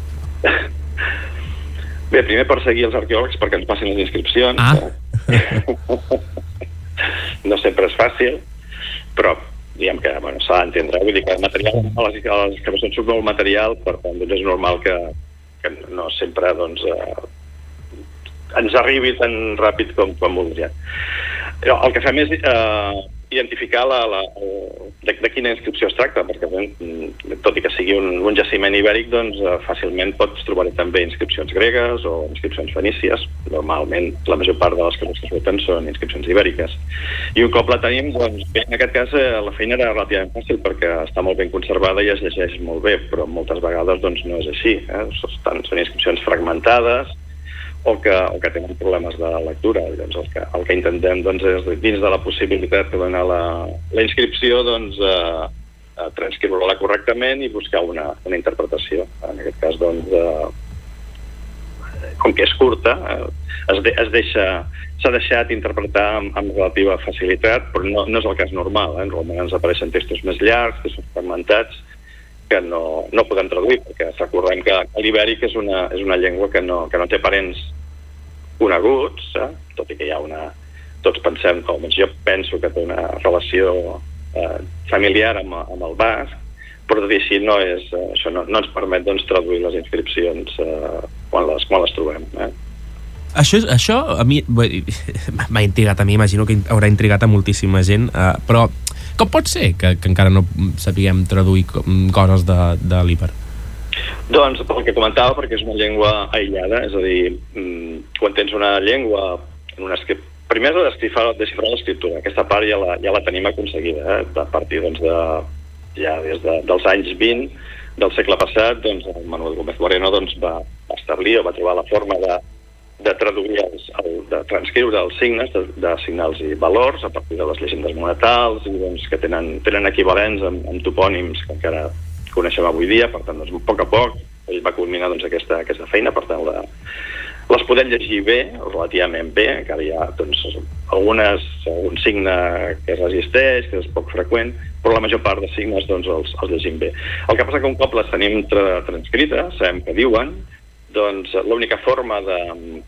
Bé, primer perseguir els arqueòlegs perquè ens passin les inscripcions. Ah. No sempre és fàcil, però diguem que bueno, s'ha d'entendre, vull dir que el material, a les, a les excavacions surt molt material, per tant doncs és normal que, que no sempre doncs, eh, ens arribi tan ràpid com, com voldríem. El que fem és eh, identificar la, la, de, de quina inscripció es tracta, perquè tot i que sigui un, un jaciment ibèric, doncs fàcilment pots trobar també inscripcions gregues o inscripcions fenícies. Normalment la major part de les coses que surten són inscripcions ibèriques. I un cop la tenim, doncs bé, en aquest cas la feina era relativament fàcil perquè està molt ben conservada i es llegeix molt bé, però moltes vegades doncs no és així. Eh? Són, són inscripcions fragmentades, o que, o que tenen problemes de lectura. Llavors, el que, el que intentem doncs, és, dins de la possibilitat que dona la, la inscripció, doncs, eh, eh, transcriure-la correctament i buscar una, una interpretació. En aquest cas, doncs, eh, com que és curta, eh, es, de, es deixa, s'ha deixat interpretar amb, amb relativa facilitat, però no, no és el cas normal. Eh? Normalment ens apareixen textos més llargs, textos fragmentats, que no, no podem traduir, perquè recordem que l'ibèric és una, és una llengua que no, que no té parents coneguts, eh? Tot i que hi ha una... Tots pensem, com jo penso que té una relació eh, familiar amb, amb el basc, però tot i així no, és, eh, això no, no ens permet doncs, traduir les inscripcions eh, quan, les, quan les trobem. Eh? Això, això a mi m'ha intrigat, a mi imagino que haurà intrigat a moltíssima gent, eh, però com pot ser que, que encara no sapiguem traduir coses de, de l'Iber? Doncs pel que comentava, perquè és una llengua aïllada, és a dir, quan tens una llengua, en una escri... primer és de desxifrar, desxifrar l'escriptura, aquesta part ja la, ja la tenim aconseguida, eh? A partir doncs, de, ja des de, dels anys vint del segle passat, doncs, el Manuel Gómez Moreno doncs, va establir o va trobar la forma de de traduir, els, el, de transcriure els signes, de, de signals i valors a partir de les llegendes monetals i doncs, que tenen, tenen equivalents amb, amb topònims que encara coneixem avui dia. Per tant, doncs, a poc a poc ell va culminar doncs, aquesta, aquesta feina. Per tant, la, les podem llegir bé, relativament bé, encara hi ha doncs, algunes, algun signe que es resisteix, que és poc freqüent, però la major part de signes doncs, els, els llegim bé. El que passa que un cop les tenim tra transcrites, sabem què diuen, doncs l'única forma de,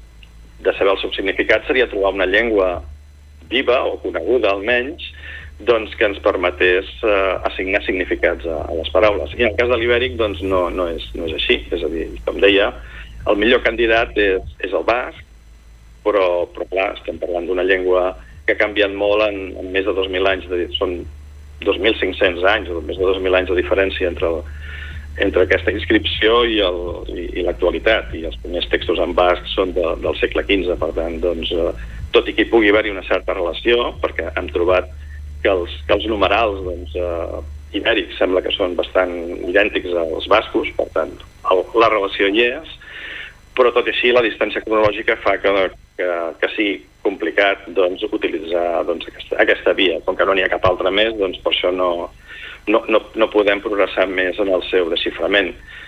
de saber el seu significat seria trobar una llengua viva o coneguda almenys, doncs que ens permetés eh, assignar significats a, a les paraules. I en el cas de l'ibèric doncs no, no, és, no és així, és a dir, com deia, el millor candidat és, és el basc, però, però clar, estem parlant d'una llengua que ha canviat molt en, en més de dos mil anys, de, són dos mil cinc-cents anys, o més de dos mil anys de diferència entre el entre aquesta inscripció i l'actualitat, i els primers textos en basc són de, del segle quinze, per tant, doncs, eh, tot i que hi pugui haver-hi una certa relació, perquè hem trobat que els, que els numerals doncs, eh, ibèrics sembla que són bastant idèntics als bascos, per tant, el, la relació hi és, però tot i així la distància cronològica fa que, que, que sigui complicat doncs, utilitzar doncs, aquesta, aquesta via. Com que no n'hi ha cap altra més, doncs per això no... No, no, no podem progressar més en el seu desxiframent.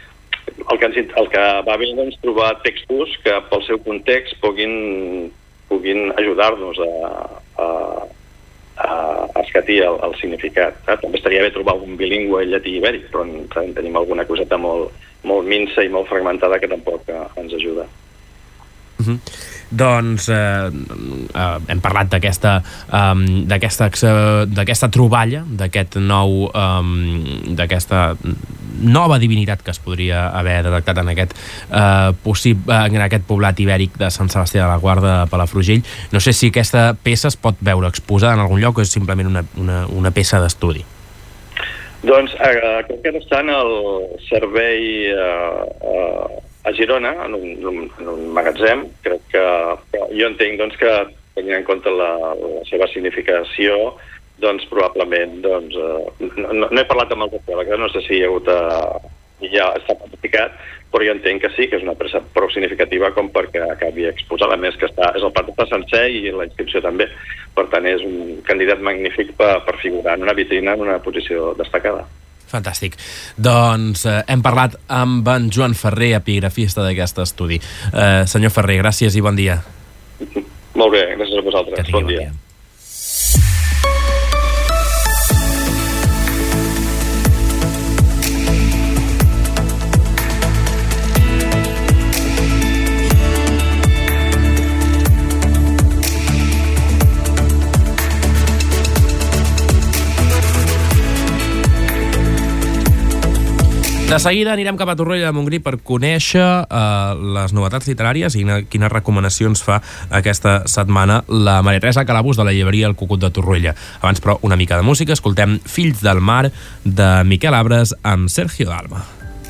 El que, ens, el que va bé doncs, trobar textos que pel seu context puguin, puguin ajudar-nos a, a, a escatir el, el significat. Eh? També estaria bé trobar algun bilingüe llatí ibèric, però en tenim alguna coseta molt, molt minsa i molt fragmentada que tampoc eh, ens ajuda. Uh-huh. Doncs eh, eh, hem parlat d'aquesta um, d'aquesta d'aquesta troballa, d'aquest nou um, d'aquesta nova divinitat que es podria haver detectat en aquest, eh, possible, en aquest poblat ibèric de Sant Sebastià de la Guarda de Palafrugell. No sé si aquesta peça es pot veure exposada en algun lloc o és simplement una, una, una peça d'estudi. Doncs eh, crec que està en el servei eh, eh, a Girona, en un, en, un, en un magatzem. Crec que jo entenc doncs, que tenint en compte la, la seva significació, doncs probablement doncs, eh, no, no he parlat amb el doctor, no sé si hi ha hagut eh, ja està planificat, però jo entenc que sí, que és una peça prou significativa com perquè acabi exposada. A més que està, és el plat de sencer i la inscripció també, per tant és un candidat magnífic per, per figurar en una vitrina en una posició destacada. Fantàstic. Doncs eh, hem parlat amb en Joan Ferrer, epigrafista d'aquest estudi. Eh, senyor Ferrer, gràcies i bon dia. Molt bé, gràcies a vosaltres. Bon, bon dia. dia. De seguida anirem cap a Torroella de Montgrí per conèixer eh, les novetats literàries i quines recomanacions fa aquesta setmana la Maria Teresa Calabús de la llibreria El Cucut de Torroella. Abans, però, una mica de música. Escoltem Fills del mar de Miquel Abres amb Sergio Dalma.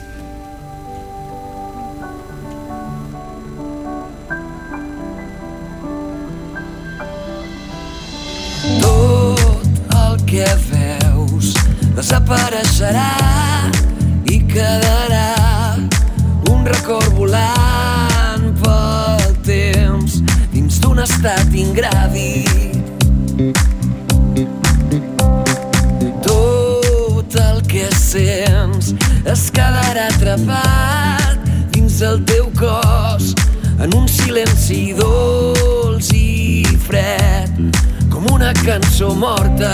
Tot el que veus desapareixerà i quedarà un record volant pel temps dins d'un estat ingràvid. Tot el que sents es quedarà atrapat dins el teu cos en un silenci dolç i fred com una cançó morta.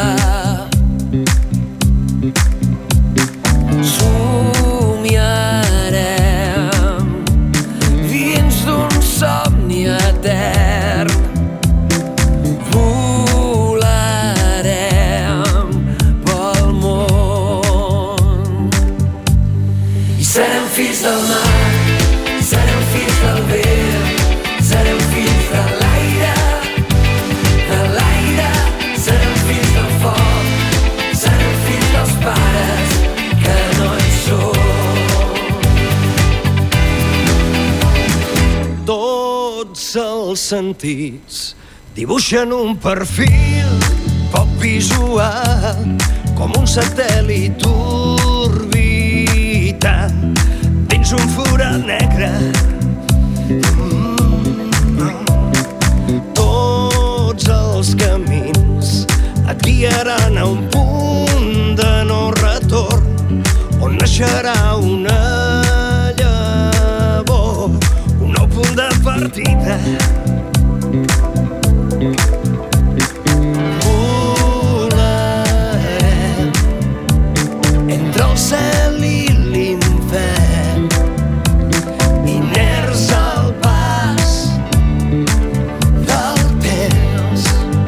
Somiarem dins d'un somni etern. Volarem pel món i serem fills del mar, serem fills del vent, serem fills de l'aire, de l'aire, serem fills del foc, serem fills dels pares que no hi són. Tots els sentits dibuixen un perfil poc visual com un satèl·lit orbitant dins un forat negre. Tots els camins et guiaran a un punt de no retorn on naixerà una llavor, un nou punt de partida. Volarem entre el cel i l'infern, inerts al pas del temps.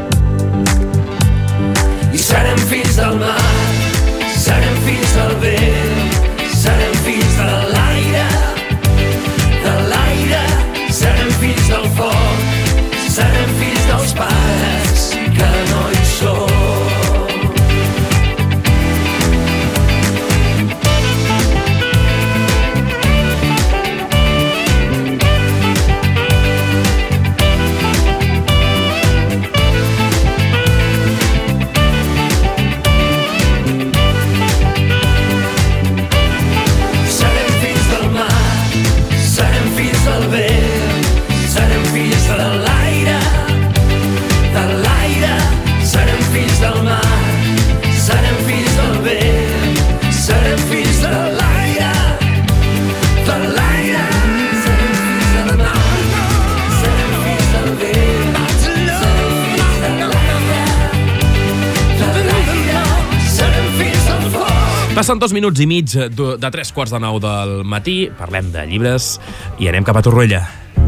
I serem fills del mar, serem fills del vent, serem fills de l'aire, de l'aire, serem fills del foc, serem fills dels pares que no hi són. Serem fills del mar, serem fills del vent, serem fills de l'aire, de l'aire, serem fills del mar, serem fills del vent, serem fills de l'aire, de l'aire, serem fills del mar, serem fills del vent, serem fills de l'aire, de l'aire, serem fills del foc. Passen dos minuts i mig de tres quarts de nou del matí. Parlem de llibres i anem cap a Torroella.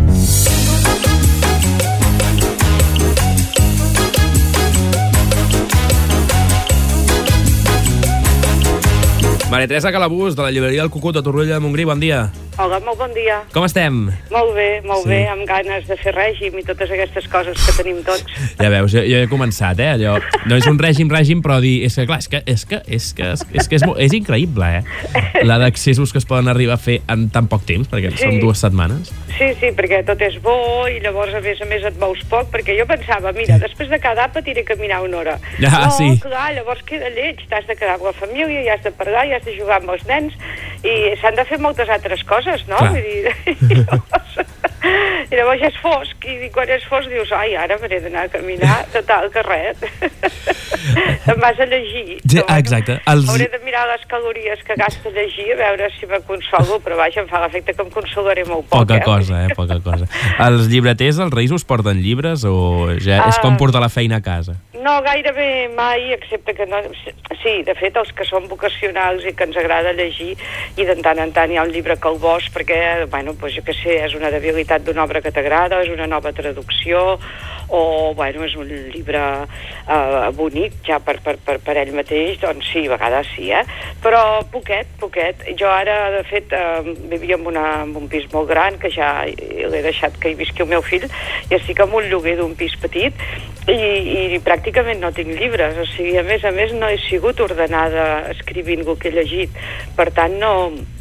Maria Teresa Calabús, de la llibreria El Cucut de Torroella de Montgrí, bon dia. Hola, molt bon dia. Com estem? Molt bé, molt Sí. bé, amb ganes de fer règim i totes aquestes coses que tenim tots. Ja veus, jo, jo he començat, eh? Allò, no és un règim, règim, però dir... És que, clar, és que és, que, és, que, és, que és, molt, és increïble, eh? La d'accessos que es poden arribar a fer en tan poc temps, perquè Sí. són dues setmanes. Sí, sí, perquè tot és bo i llavors, a més a més, et mous poc, perquè jo pensava, mira, després de cada àpat iré a caminar una hora. Ah, no, sí. clar, llavors queda lleig, t'has de quedar amb la família, ja has de parlar, ja has de jugar amb els nens, i s'han de fer moltes altres coses, no? Clar. Vull dir, i, llavors, i llavors ja és fosc, i quan és fosc dius, ai, ara m'he d'anar a caminar, total, que res. Te'n vas a llegir. Sí, Però, exacte. Els... Hauré de mirar les calories que gasta llegir, a veure si me consolo, però vaja, em fa l'efecte que em consolaré molt poc, Poca eh? cosa, eh? Poca cosa. Els llibreters, els reis us porten llibres o ja és com Ah. portar la feina a casa? No, gairebé mai, excepte que no... Sí, de fet, els que són vocacionals i que ens agrada llegir, i de tant en tant hi ha un llibre que el vols perquè, bueno, doncs jo què sé, és una debilitat d'una obra que t'agrada, és una nova traducció, o, bueno, és un llibre uh, bonic ja per, per, per, per ell mateix, doncs sí, a vegades sí, eh? Però poquet, poquet. Jo ara, de fet, uh, vivia en, una, en un pis molt gran, que ja l'he deixat que hi visqui el meu fill, i estic en un lloguer d'un pis petit, i, i pràcticament no tinc llibres, o sigui, a més a més no he sigut ordenada escrivint el que he llegit, per tant no,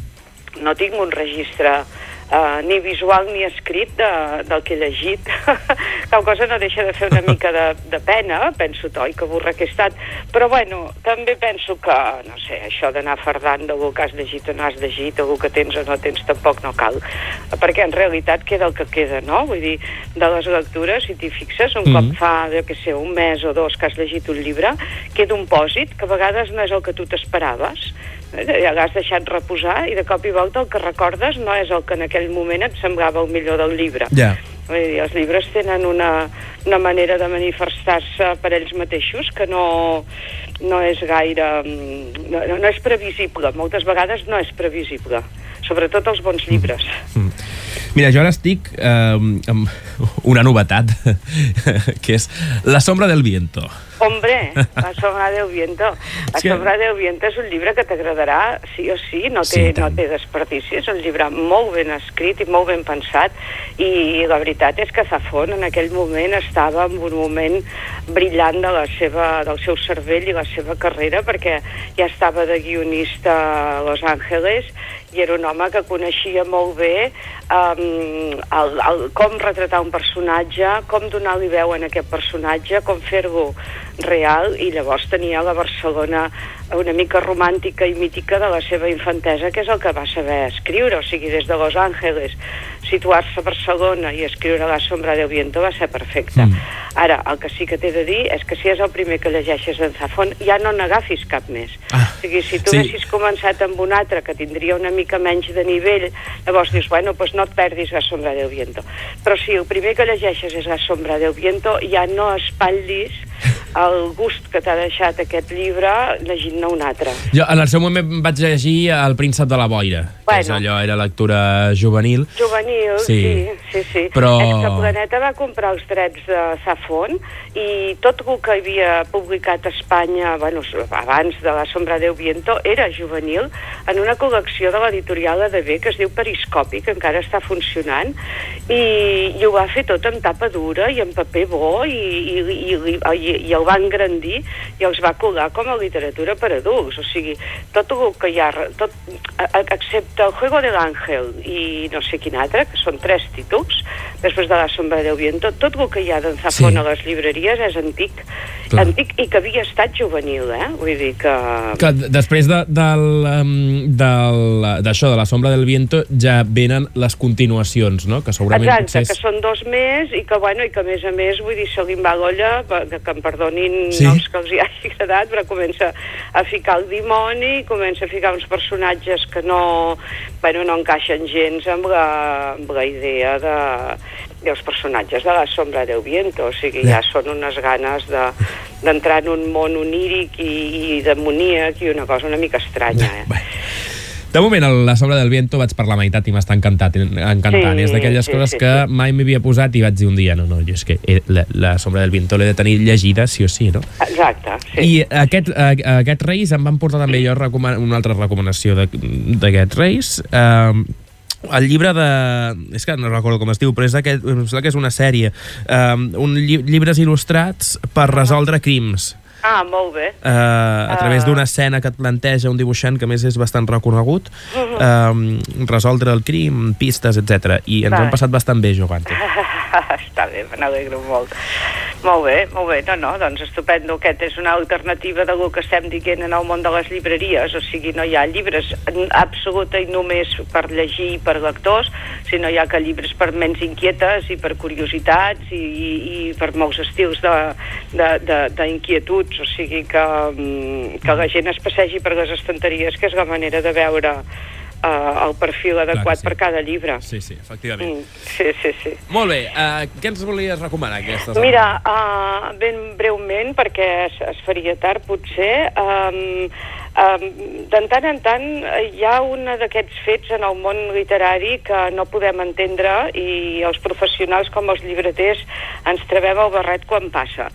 no tinc un registre Uh, ni visual ni escrit de, del que he llegit. Tal cosa no deixa de fer una mica de, de pena, penso, toi, que burra que he estat, però bueno, també penso que, no sé, això d'anar fardant d'algú que has llegit o no has llegit, algú que tens o no tens, tampoc no cal, perquè en realitat queda el que queda, no? Vull dir, de les lectures, si t'hi fixes, un mm-hmm. cop fa, jo què sé, un mes o dos que has llegit un llibre, queda un pòsit que a vegades no és el que tu t'esperaves, ja l'has deixat reposar i de cop i volta el que recordes no és el que en aquell moment et semblava el millor del llibre. Yeah. Vull dir, els llibres tenen una, una manera de manifestar-se per ells mateixos que no, no és gaire... No, no és previsible, moltes vegades no és previsible, sobretot els bons llibres. Mm. Mira, jo ara estic eh, amb una novetat, que és La sombra del viento. Hombre, La sombra del viento. La sí. sombra del viento és un llibre que t'agradarà sí o sí, no té, sí, no té desperdici, és un llibre molt ben escrit i molt ben pensat, i la veritat és que Zafón en aquell moment estava en un moment brillant de la seva, del seu cervell i la seva carrera, perquè ja estava de guionista a Los Angeles i era un home que coneixia molt bé um, el, el, com retratar un personatge, com donar-li veu en aquest personatge, com fer-lo real, i llavors tenia la Barcelona una mica romàntica i mítica de la seva infantesa, que és el que va saber escriure, o sigui, des de Los Angeles situar-se a Barcelona i escriure La sombra del viento va ser perfecte. Mm. Ara, el que sí que t'he de dir és que si és el primer que llegeixes d'en Zafón, ja no n'agafis cap més. Ah, o sigui, si tu sí. haguessis començat amb un altre que tindria una mica menys de nivell, llavors dius, bueno, pues no et perdis La sombra del viento. Però si el primer que llegeixes és La sombra del viento, ja no espatllis el gust que t'ha deixat aquest llibre llegint-ne un altre. Jo en el seu moment vaig llegir El príncep de la boira, bueno, que és allò, era lectura juvenil. Juvenil, sí, sí, sí. sí. Però... És que Planeta va comprar els drets de Zafón i tot el que havia publicat a Espanya, bueno, abans de La sombra del viento, era juvenil en una col·lecció de l'editorial A D B que es diu Periscopi, que encara està funcionant, i, i ho va fer tot en tapa dura i en paper bo, i, i, i, i, i el va engrandir i els va colar com a literatura per adults, o sigui, tot el que hi ha, tot, excepte El juego del ángel i no sé quin altre, que són tres títols, després de La sombra del viento, tot el que hi ha d'en Zafón sí. a les llibreries és antic, Clar. antic i que havia estat juvenil, eh? Vull dir que... que després de, del, del, d'això, de La sombra del viento, ja venen les continuacions, no? Que segurament Exacte, és... que són dos més i que, bueno, i que a més a més, vull dir, se li va l'olla, que em perdonin sí. els que els hi hagi agradat, però comença a ficar el dimoni, comença a ficar uns personatges que no, bueno, no encaixen gens amb la, amb la idea de, dels personatges de La sombra del viento, o sigui, ja són unes ganes de, d'entrar en un món oníric i, i demoníac i una cosa una mica estranya, eh? De moment, La sombra del viento vaig per la meitat i m'està encantat, encantant. Sí, és d'aquelles sí, coses sí, que sí. mai m'havia posat i vaig dir un dia, no, no, jo és que la, la sombra del viento l'he de tenir llegida sí o sí, no? Exacte, sí. I aquest, aquest Reis em van portar també jo una altra recomanació d'aquest Reis, eh, el llibre de... és que no recordo com es diu, però és aquest, em sembla que és una sèrie, um, un lli llibres il·lustrats per resoldre crims. Ah, molt bé. Uh, a través d'una escena que et planteja un dibuixant que a més és bastant reconegut, uh, um, resoldre el crim, pistes, etcètera. I ens ho hem passat bastant bé jugant-hi. Està bé, me n'alegro molt. Molt bé, molt bé. No, no, doncs estupendo. Aquest és una alternativa del que estem dient en el món de les llibreries. O sigui, no hi ha llibres absoluta i només per llegir per lectors, sinó hi ha que llibres per ments inquietes i per curiositats i, i, i per molts estils d'inquietuds. O sigui, que, que la gent es passegi per les estanteries, que és la manera de veure uh, el perfil adequat sí. per cada llibre. Sí, sí, efectivament. Mm, sí, sí, sí. Molt bé, uh, què ens volies recomanar aquesta setmana? Mira, uh, ben breument, perquè es, es faria tard potser, um, um, de tant en tant hi ha un d'aquests fets en el món literari que no podem entendre i els professionals com els llibreters ens trevem el barret quan passa.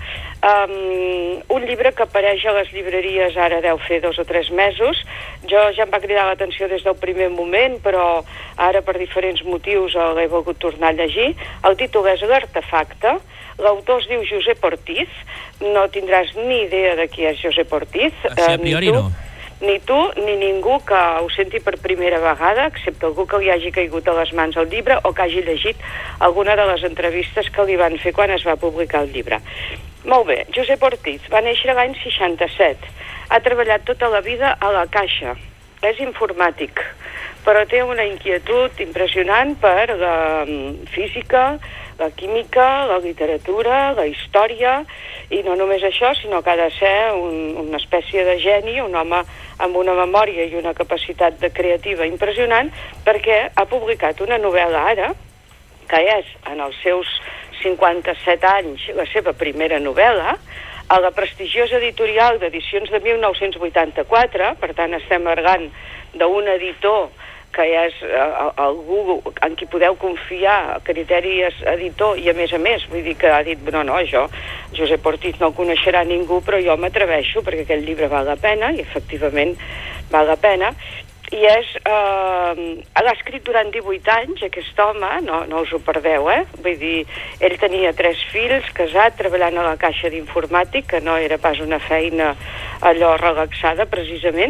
Um, un llibre que apareix a les llibreries ara deu fer dos o tres mesos. Jo ja em va cridar l'atenció des del primer moment, però ara per diferents motius l'he volgut tornar a llegir. El títol és L'Artefacte. L'autor es diu Josep Ortiz. No tindràs ni idea de qui és Josep Ortiz. Així a priori no. Ni tu ni ningú que ho senti per primera vegada, excepte algú que li hagi caigut a les mans el llibre o que hagi llegit alguna de les entrevistes que li van fer quan es va publicar el llibre. Molt bé, Josep Ortiz va néixer l'any seixanta-set. Ha treballat tota la vida a la Caixa. És informàtic, però té una inquietud impressionant per la física, la química, la literatura, la història, i no només això, sinó que ha de ser un, una espècie de geni, un home amb una memòria i una capacitat de creativa impressionant, perquè ha publicat una novel·la ara, que és, en els seus cinquanta-set anys, la seva primera novel·la, a la prestigiosa editorial d'edicions de mil nou-cents vuitanta-quatre, per tant estem parlant d'un editor que és uh, algú en qui podeu confiar, criteri editor, i a més a més, vull dir que ha dit, no, no, jo, Josep Ortiz no el coneixerà ningú, però jo m'atreveixo perquè aquest llibre val la pena, i efectivament val la pena, i és, eh, l'ha escrit durant divuit anys, aquest home, no, no us ho perdeu, eh? Vull dir, ell tenia tres fills, casat, treballant a la Caixa d'Informàtic, que no era pas una feina allò relaxada, precisament,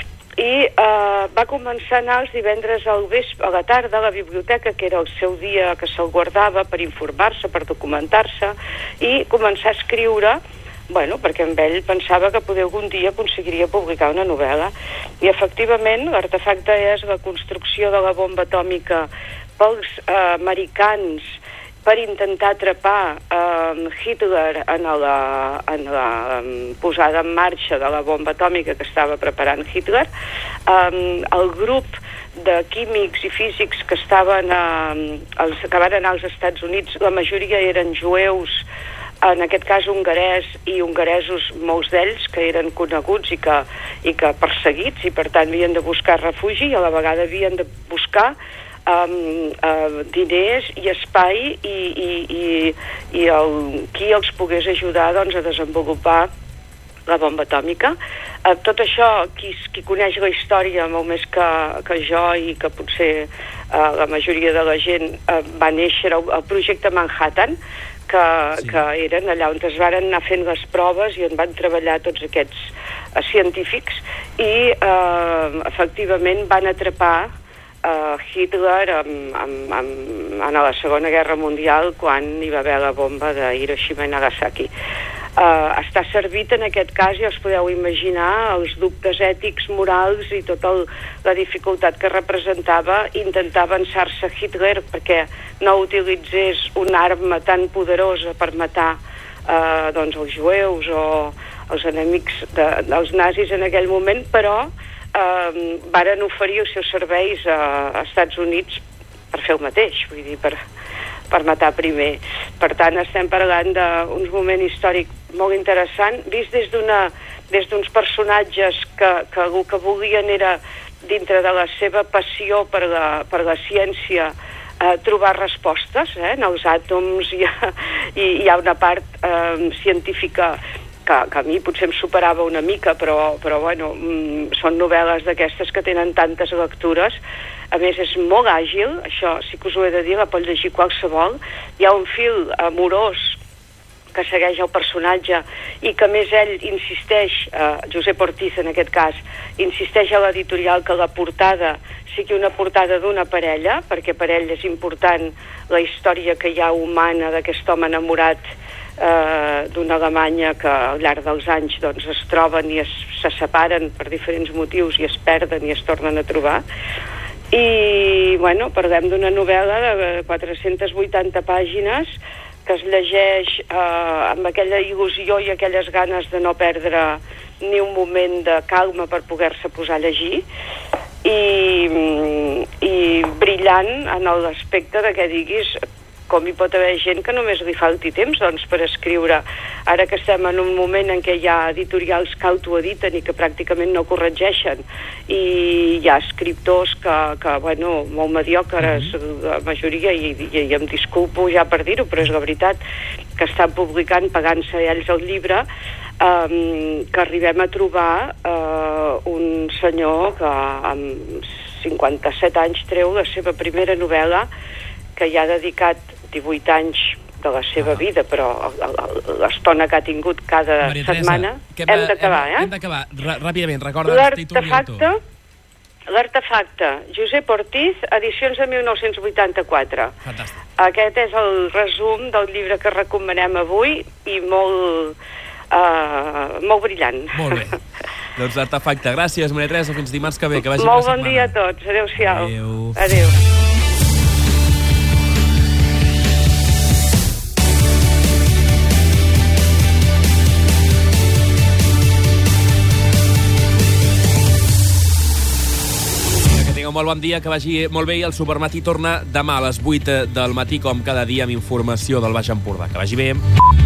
i eh, va començar a anar els divendres al vespre, a la tarda, a la biblioteca, que era el seu dia que se'l guardava per informar-se, per documentar-se, i començar a escriure, bueno, perquè amb ell pensava que poder algun dia aconseguiria publicar una novel·la. I efectivament, L'Artefacte és la construcció de la bomba atòmica pels eh, americans per intentar atrapar eh, Hitler en la, en la um, posada en marxa de la bomba atòmica que estava preparant Hitler. Um, el grup de químics i físics que estaven a, els, que van anar als Estats Units, la majoria eren jueus, en aquest cas hongarès, i hongaresos molts d'ells que eren coneguts i que, i que perseguits, i per tant havien de buscar refugi i a la vegada havien de buscar um, uh, diners i espai i, i, i, i el, qui els pogués ajudar, doncs, a desenvolupar la bomba atòmica. Uh, tot això, qui, qui coneix la història molt més que, que jo i que potser uh, la majoria de la gent, uh, va néixer el, el projecte Manhattan, que, sí. que eren allà on es van anar fent les proves i on van treballar tots aquests uh, científics i uh, efectivament van atrapar uh, Hitler amb, amb, amb, en la Segona Guerra Mundial, quan hi va haver la bomba de Hiroshima i Nagasaki. Uh, està servit en aquest cas, ja us podeu imaginar els dubtes ètics, morals i tota el, la dificultat que representava intentar avançar-se Hitler perquè no utilitzés una arma tan poderosa per matar uh, doncs els jueus o els enemics de, dels nazis en aquell moment, però uh, varen oferir els seus serveis a, a Estats Units per fer el mateix, vull dir, per, per matar primer. Per tant, estem parlant d'un moment històric molt interessant, vist des d'una des d'uns personatges que, que el que volien era, dintre de la seva passió per la, per la ciència, eh, trobar respostes, eh? En els àtoms hi ha, hi, hi ha una part eh, científica que, que a mi potser em superava una mica, però, però bueno, mm, són novel·les d'aquestes que tenen tantes lectures. A més, és molt àgil, això sí que us ho he de dir, la pot llegir qualsevol. Hi ha un fil amorós que segueix el personatge i que, a més, ell insisteix, eh, Josep Ortiz en aquest cas, insisteix a l'editorial que la portada sigui una portada d'una parella, perquè per ell és important la història que hi ha humana d'aquest home enamorat eh, d'una Alemanya que al llarg dels anys doncs, es troben i es, se separen per diferents motius i es perden i es tornen a trobar. I, bueno, parlem d'una novel·la de quatre-centes vuitanta pàgines que es llegeix eh, amb aquella il·lusió i aquelles ganes de no perdre ni un moment de calma per poder-se posar a llegir. i, i brillant en l'aspecte de que diguis com hi pot haver gent que només li falti temps doncs, per escriure. Ara que estem en un moment en què hi ha editorials que autoediten i que pràcticament no corregeixen, i hi ha escriptors que, que bueno, molt mediocres, la majoria, i, i, i em disculpo ja per dir-ho, però és la veritat, que estan publicant, pagant-se ells el llibre, um, que arribem a trobar uh, un senyor que amb cinquanta-set anys treu la seva primera novel·la, que ja ha dedicat divuit anys de la seva ah. vida, però l'estona que ha tingut cada Maria Teresa, setmana... Hem, hem d'acabar, eh? Hem d'acabar. Ràpidament, recorda el títol i autor. L'Artefacte, Josep Ortiz, edicions de mil nou-cents vuitanta-quatre. Fantàstic. Aquest és el resum del llibre que recomanem avui i molt, uh, molt brillant. Molt bé. Doncs l'Artefacte. Gràcies, Maria Teresa. Fins dimarts que ve. Que vagi molt bona bon setmana. dia a tots. Adéu-siau. Adéu. Adéu. Molt bon dia, que vagi molt bé, i el Supermatí torna demà a les vuit del matí, com cada dia, amb informació del Baix Empordà. Que vagi bé.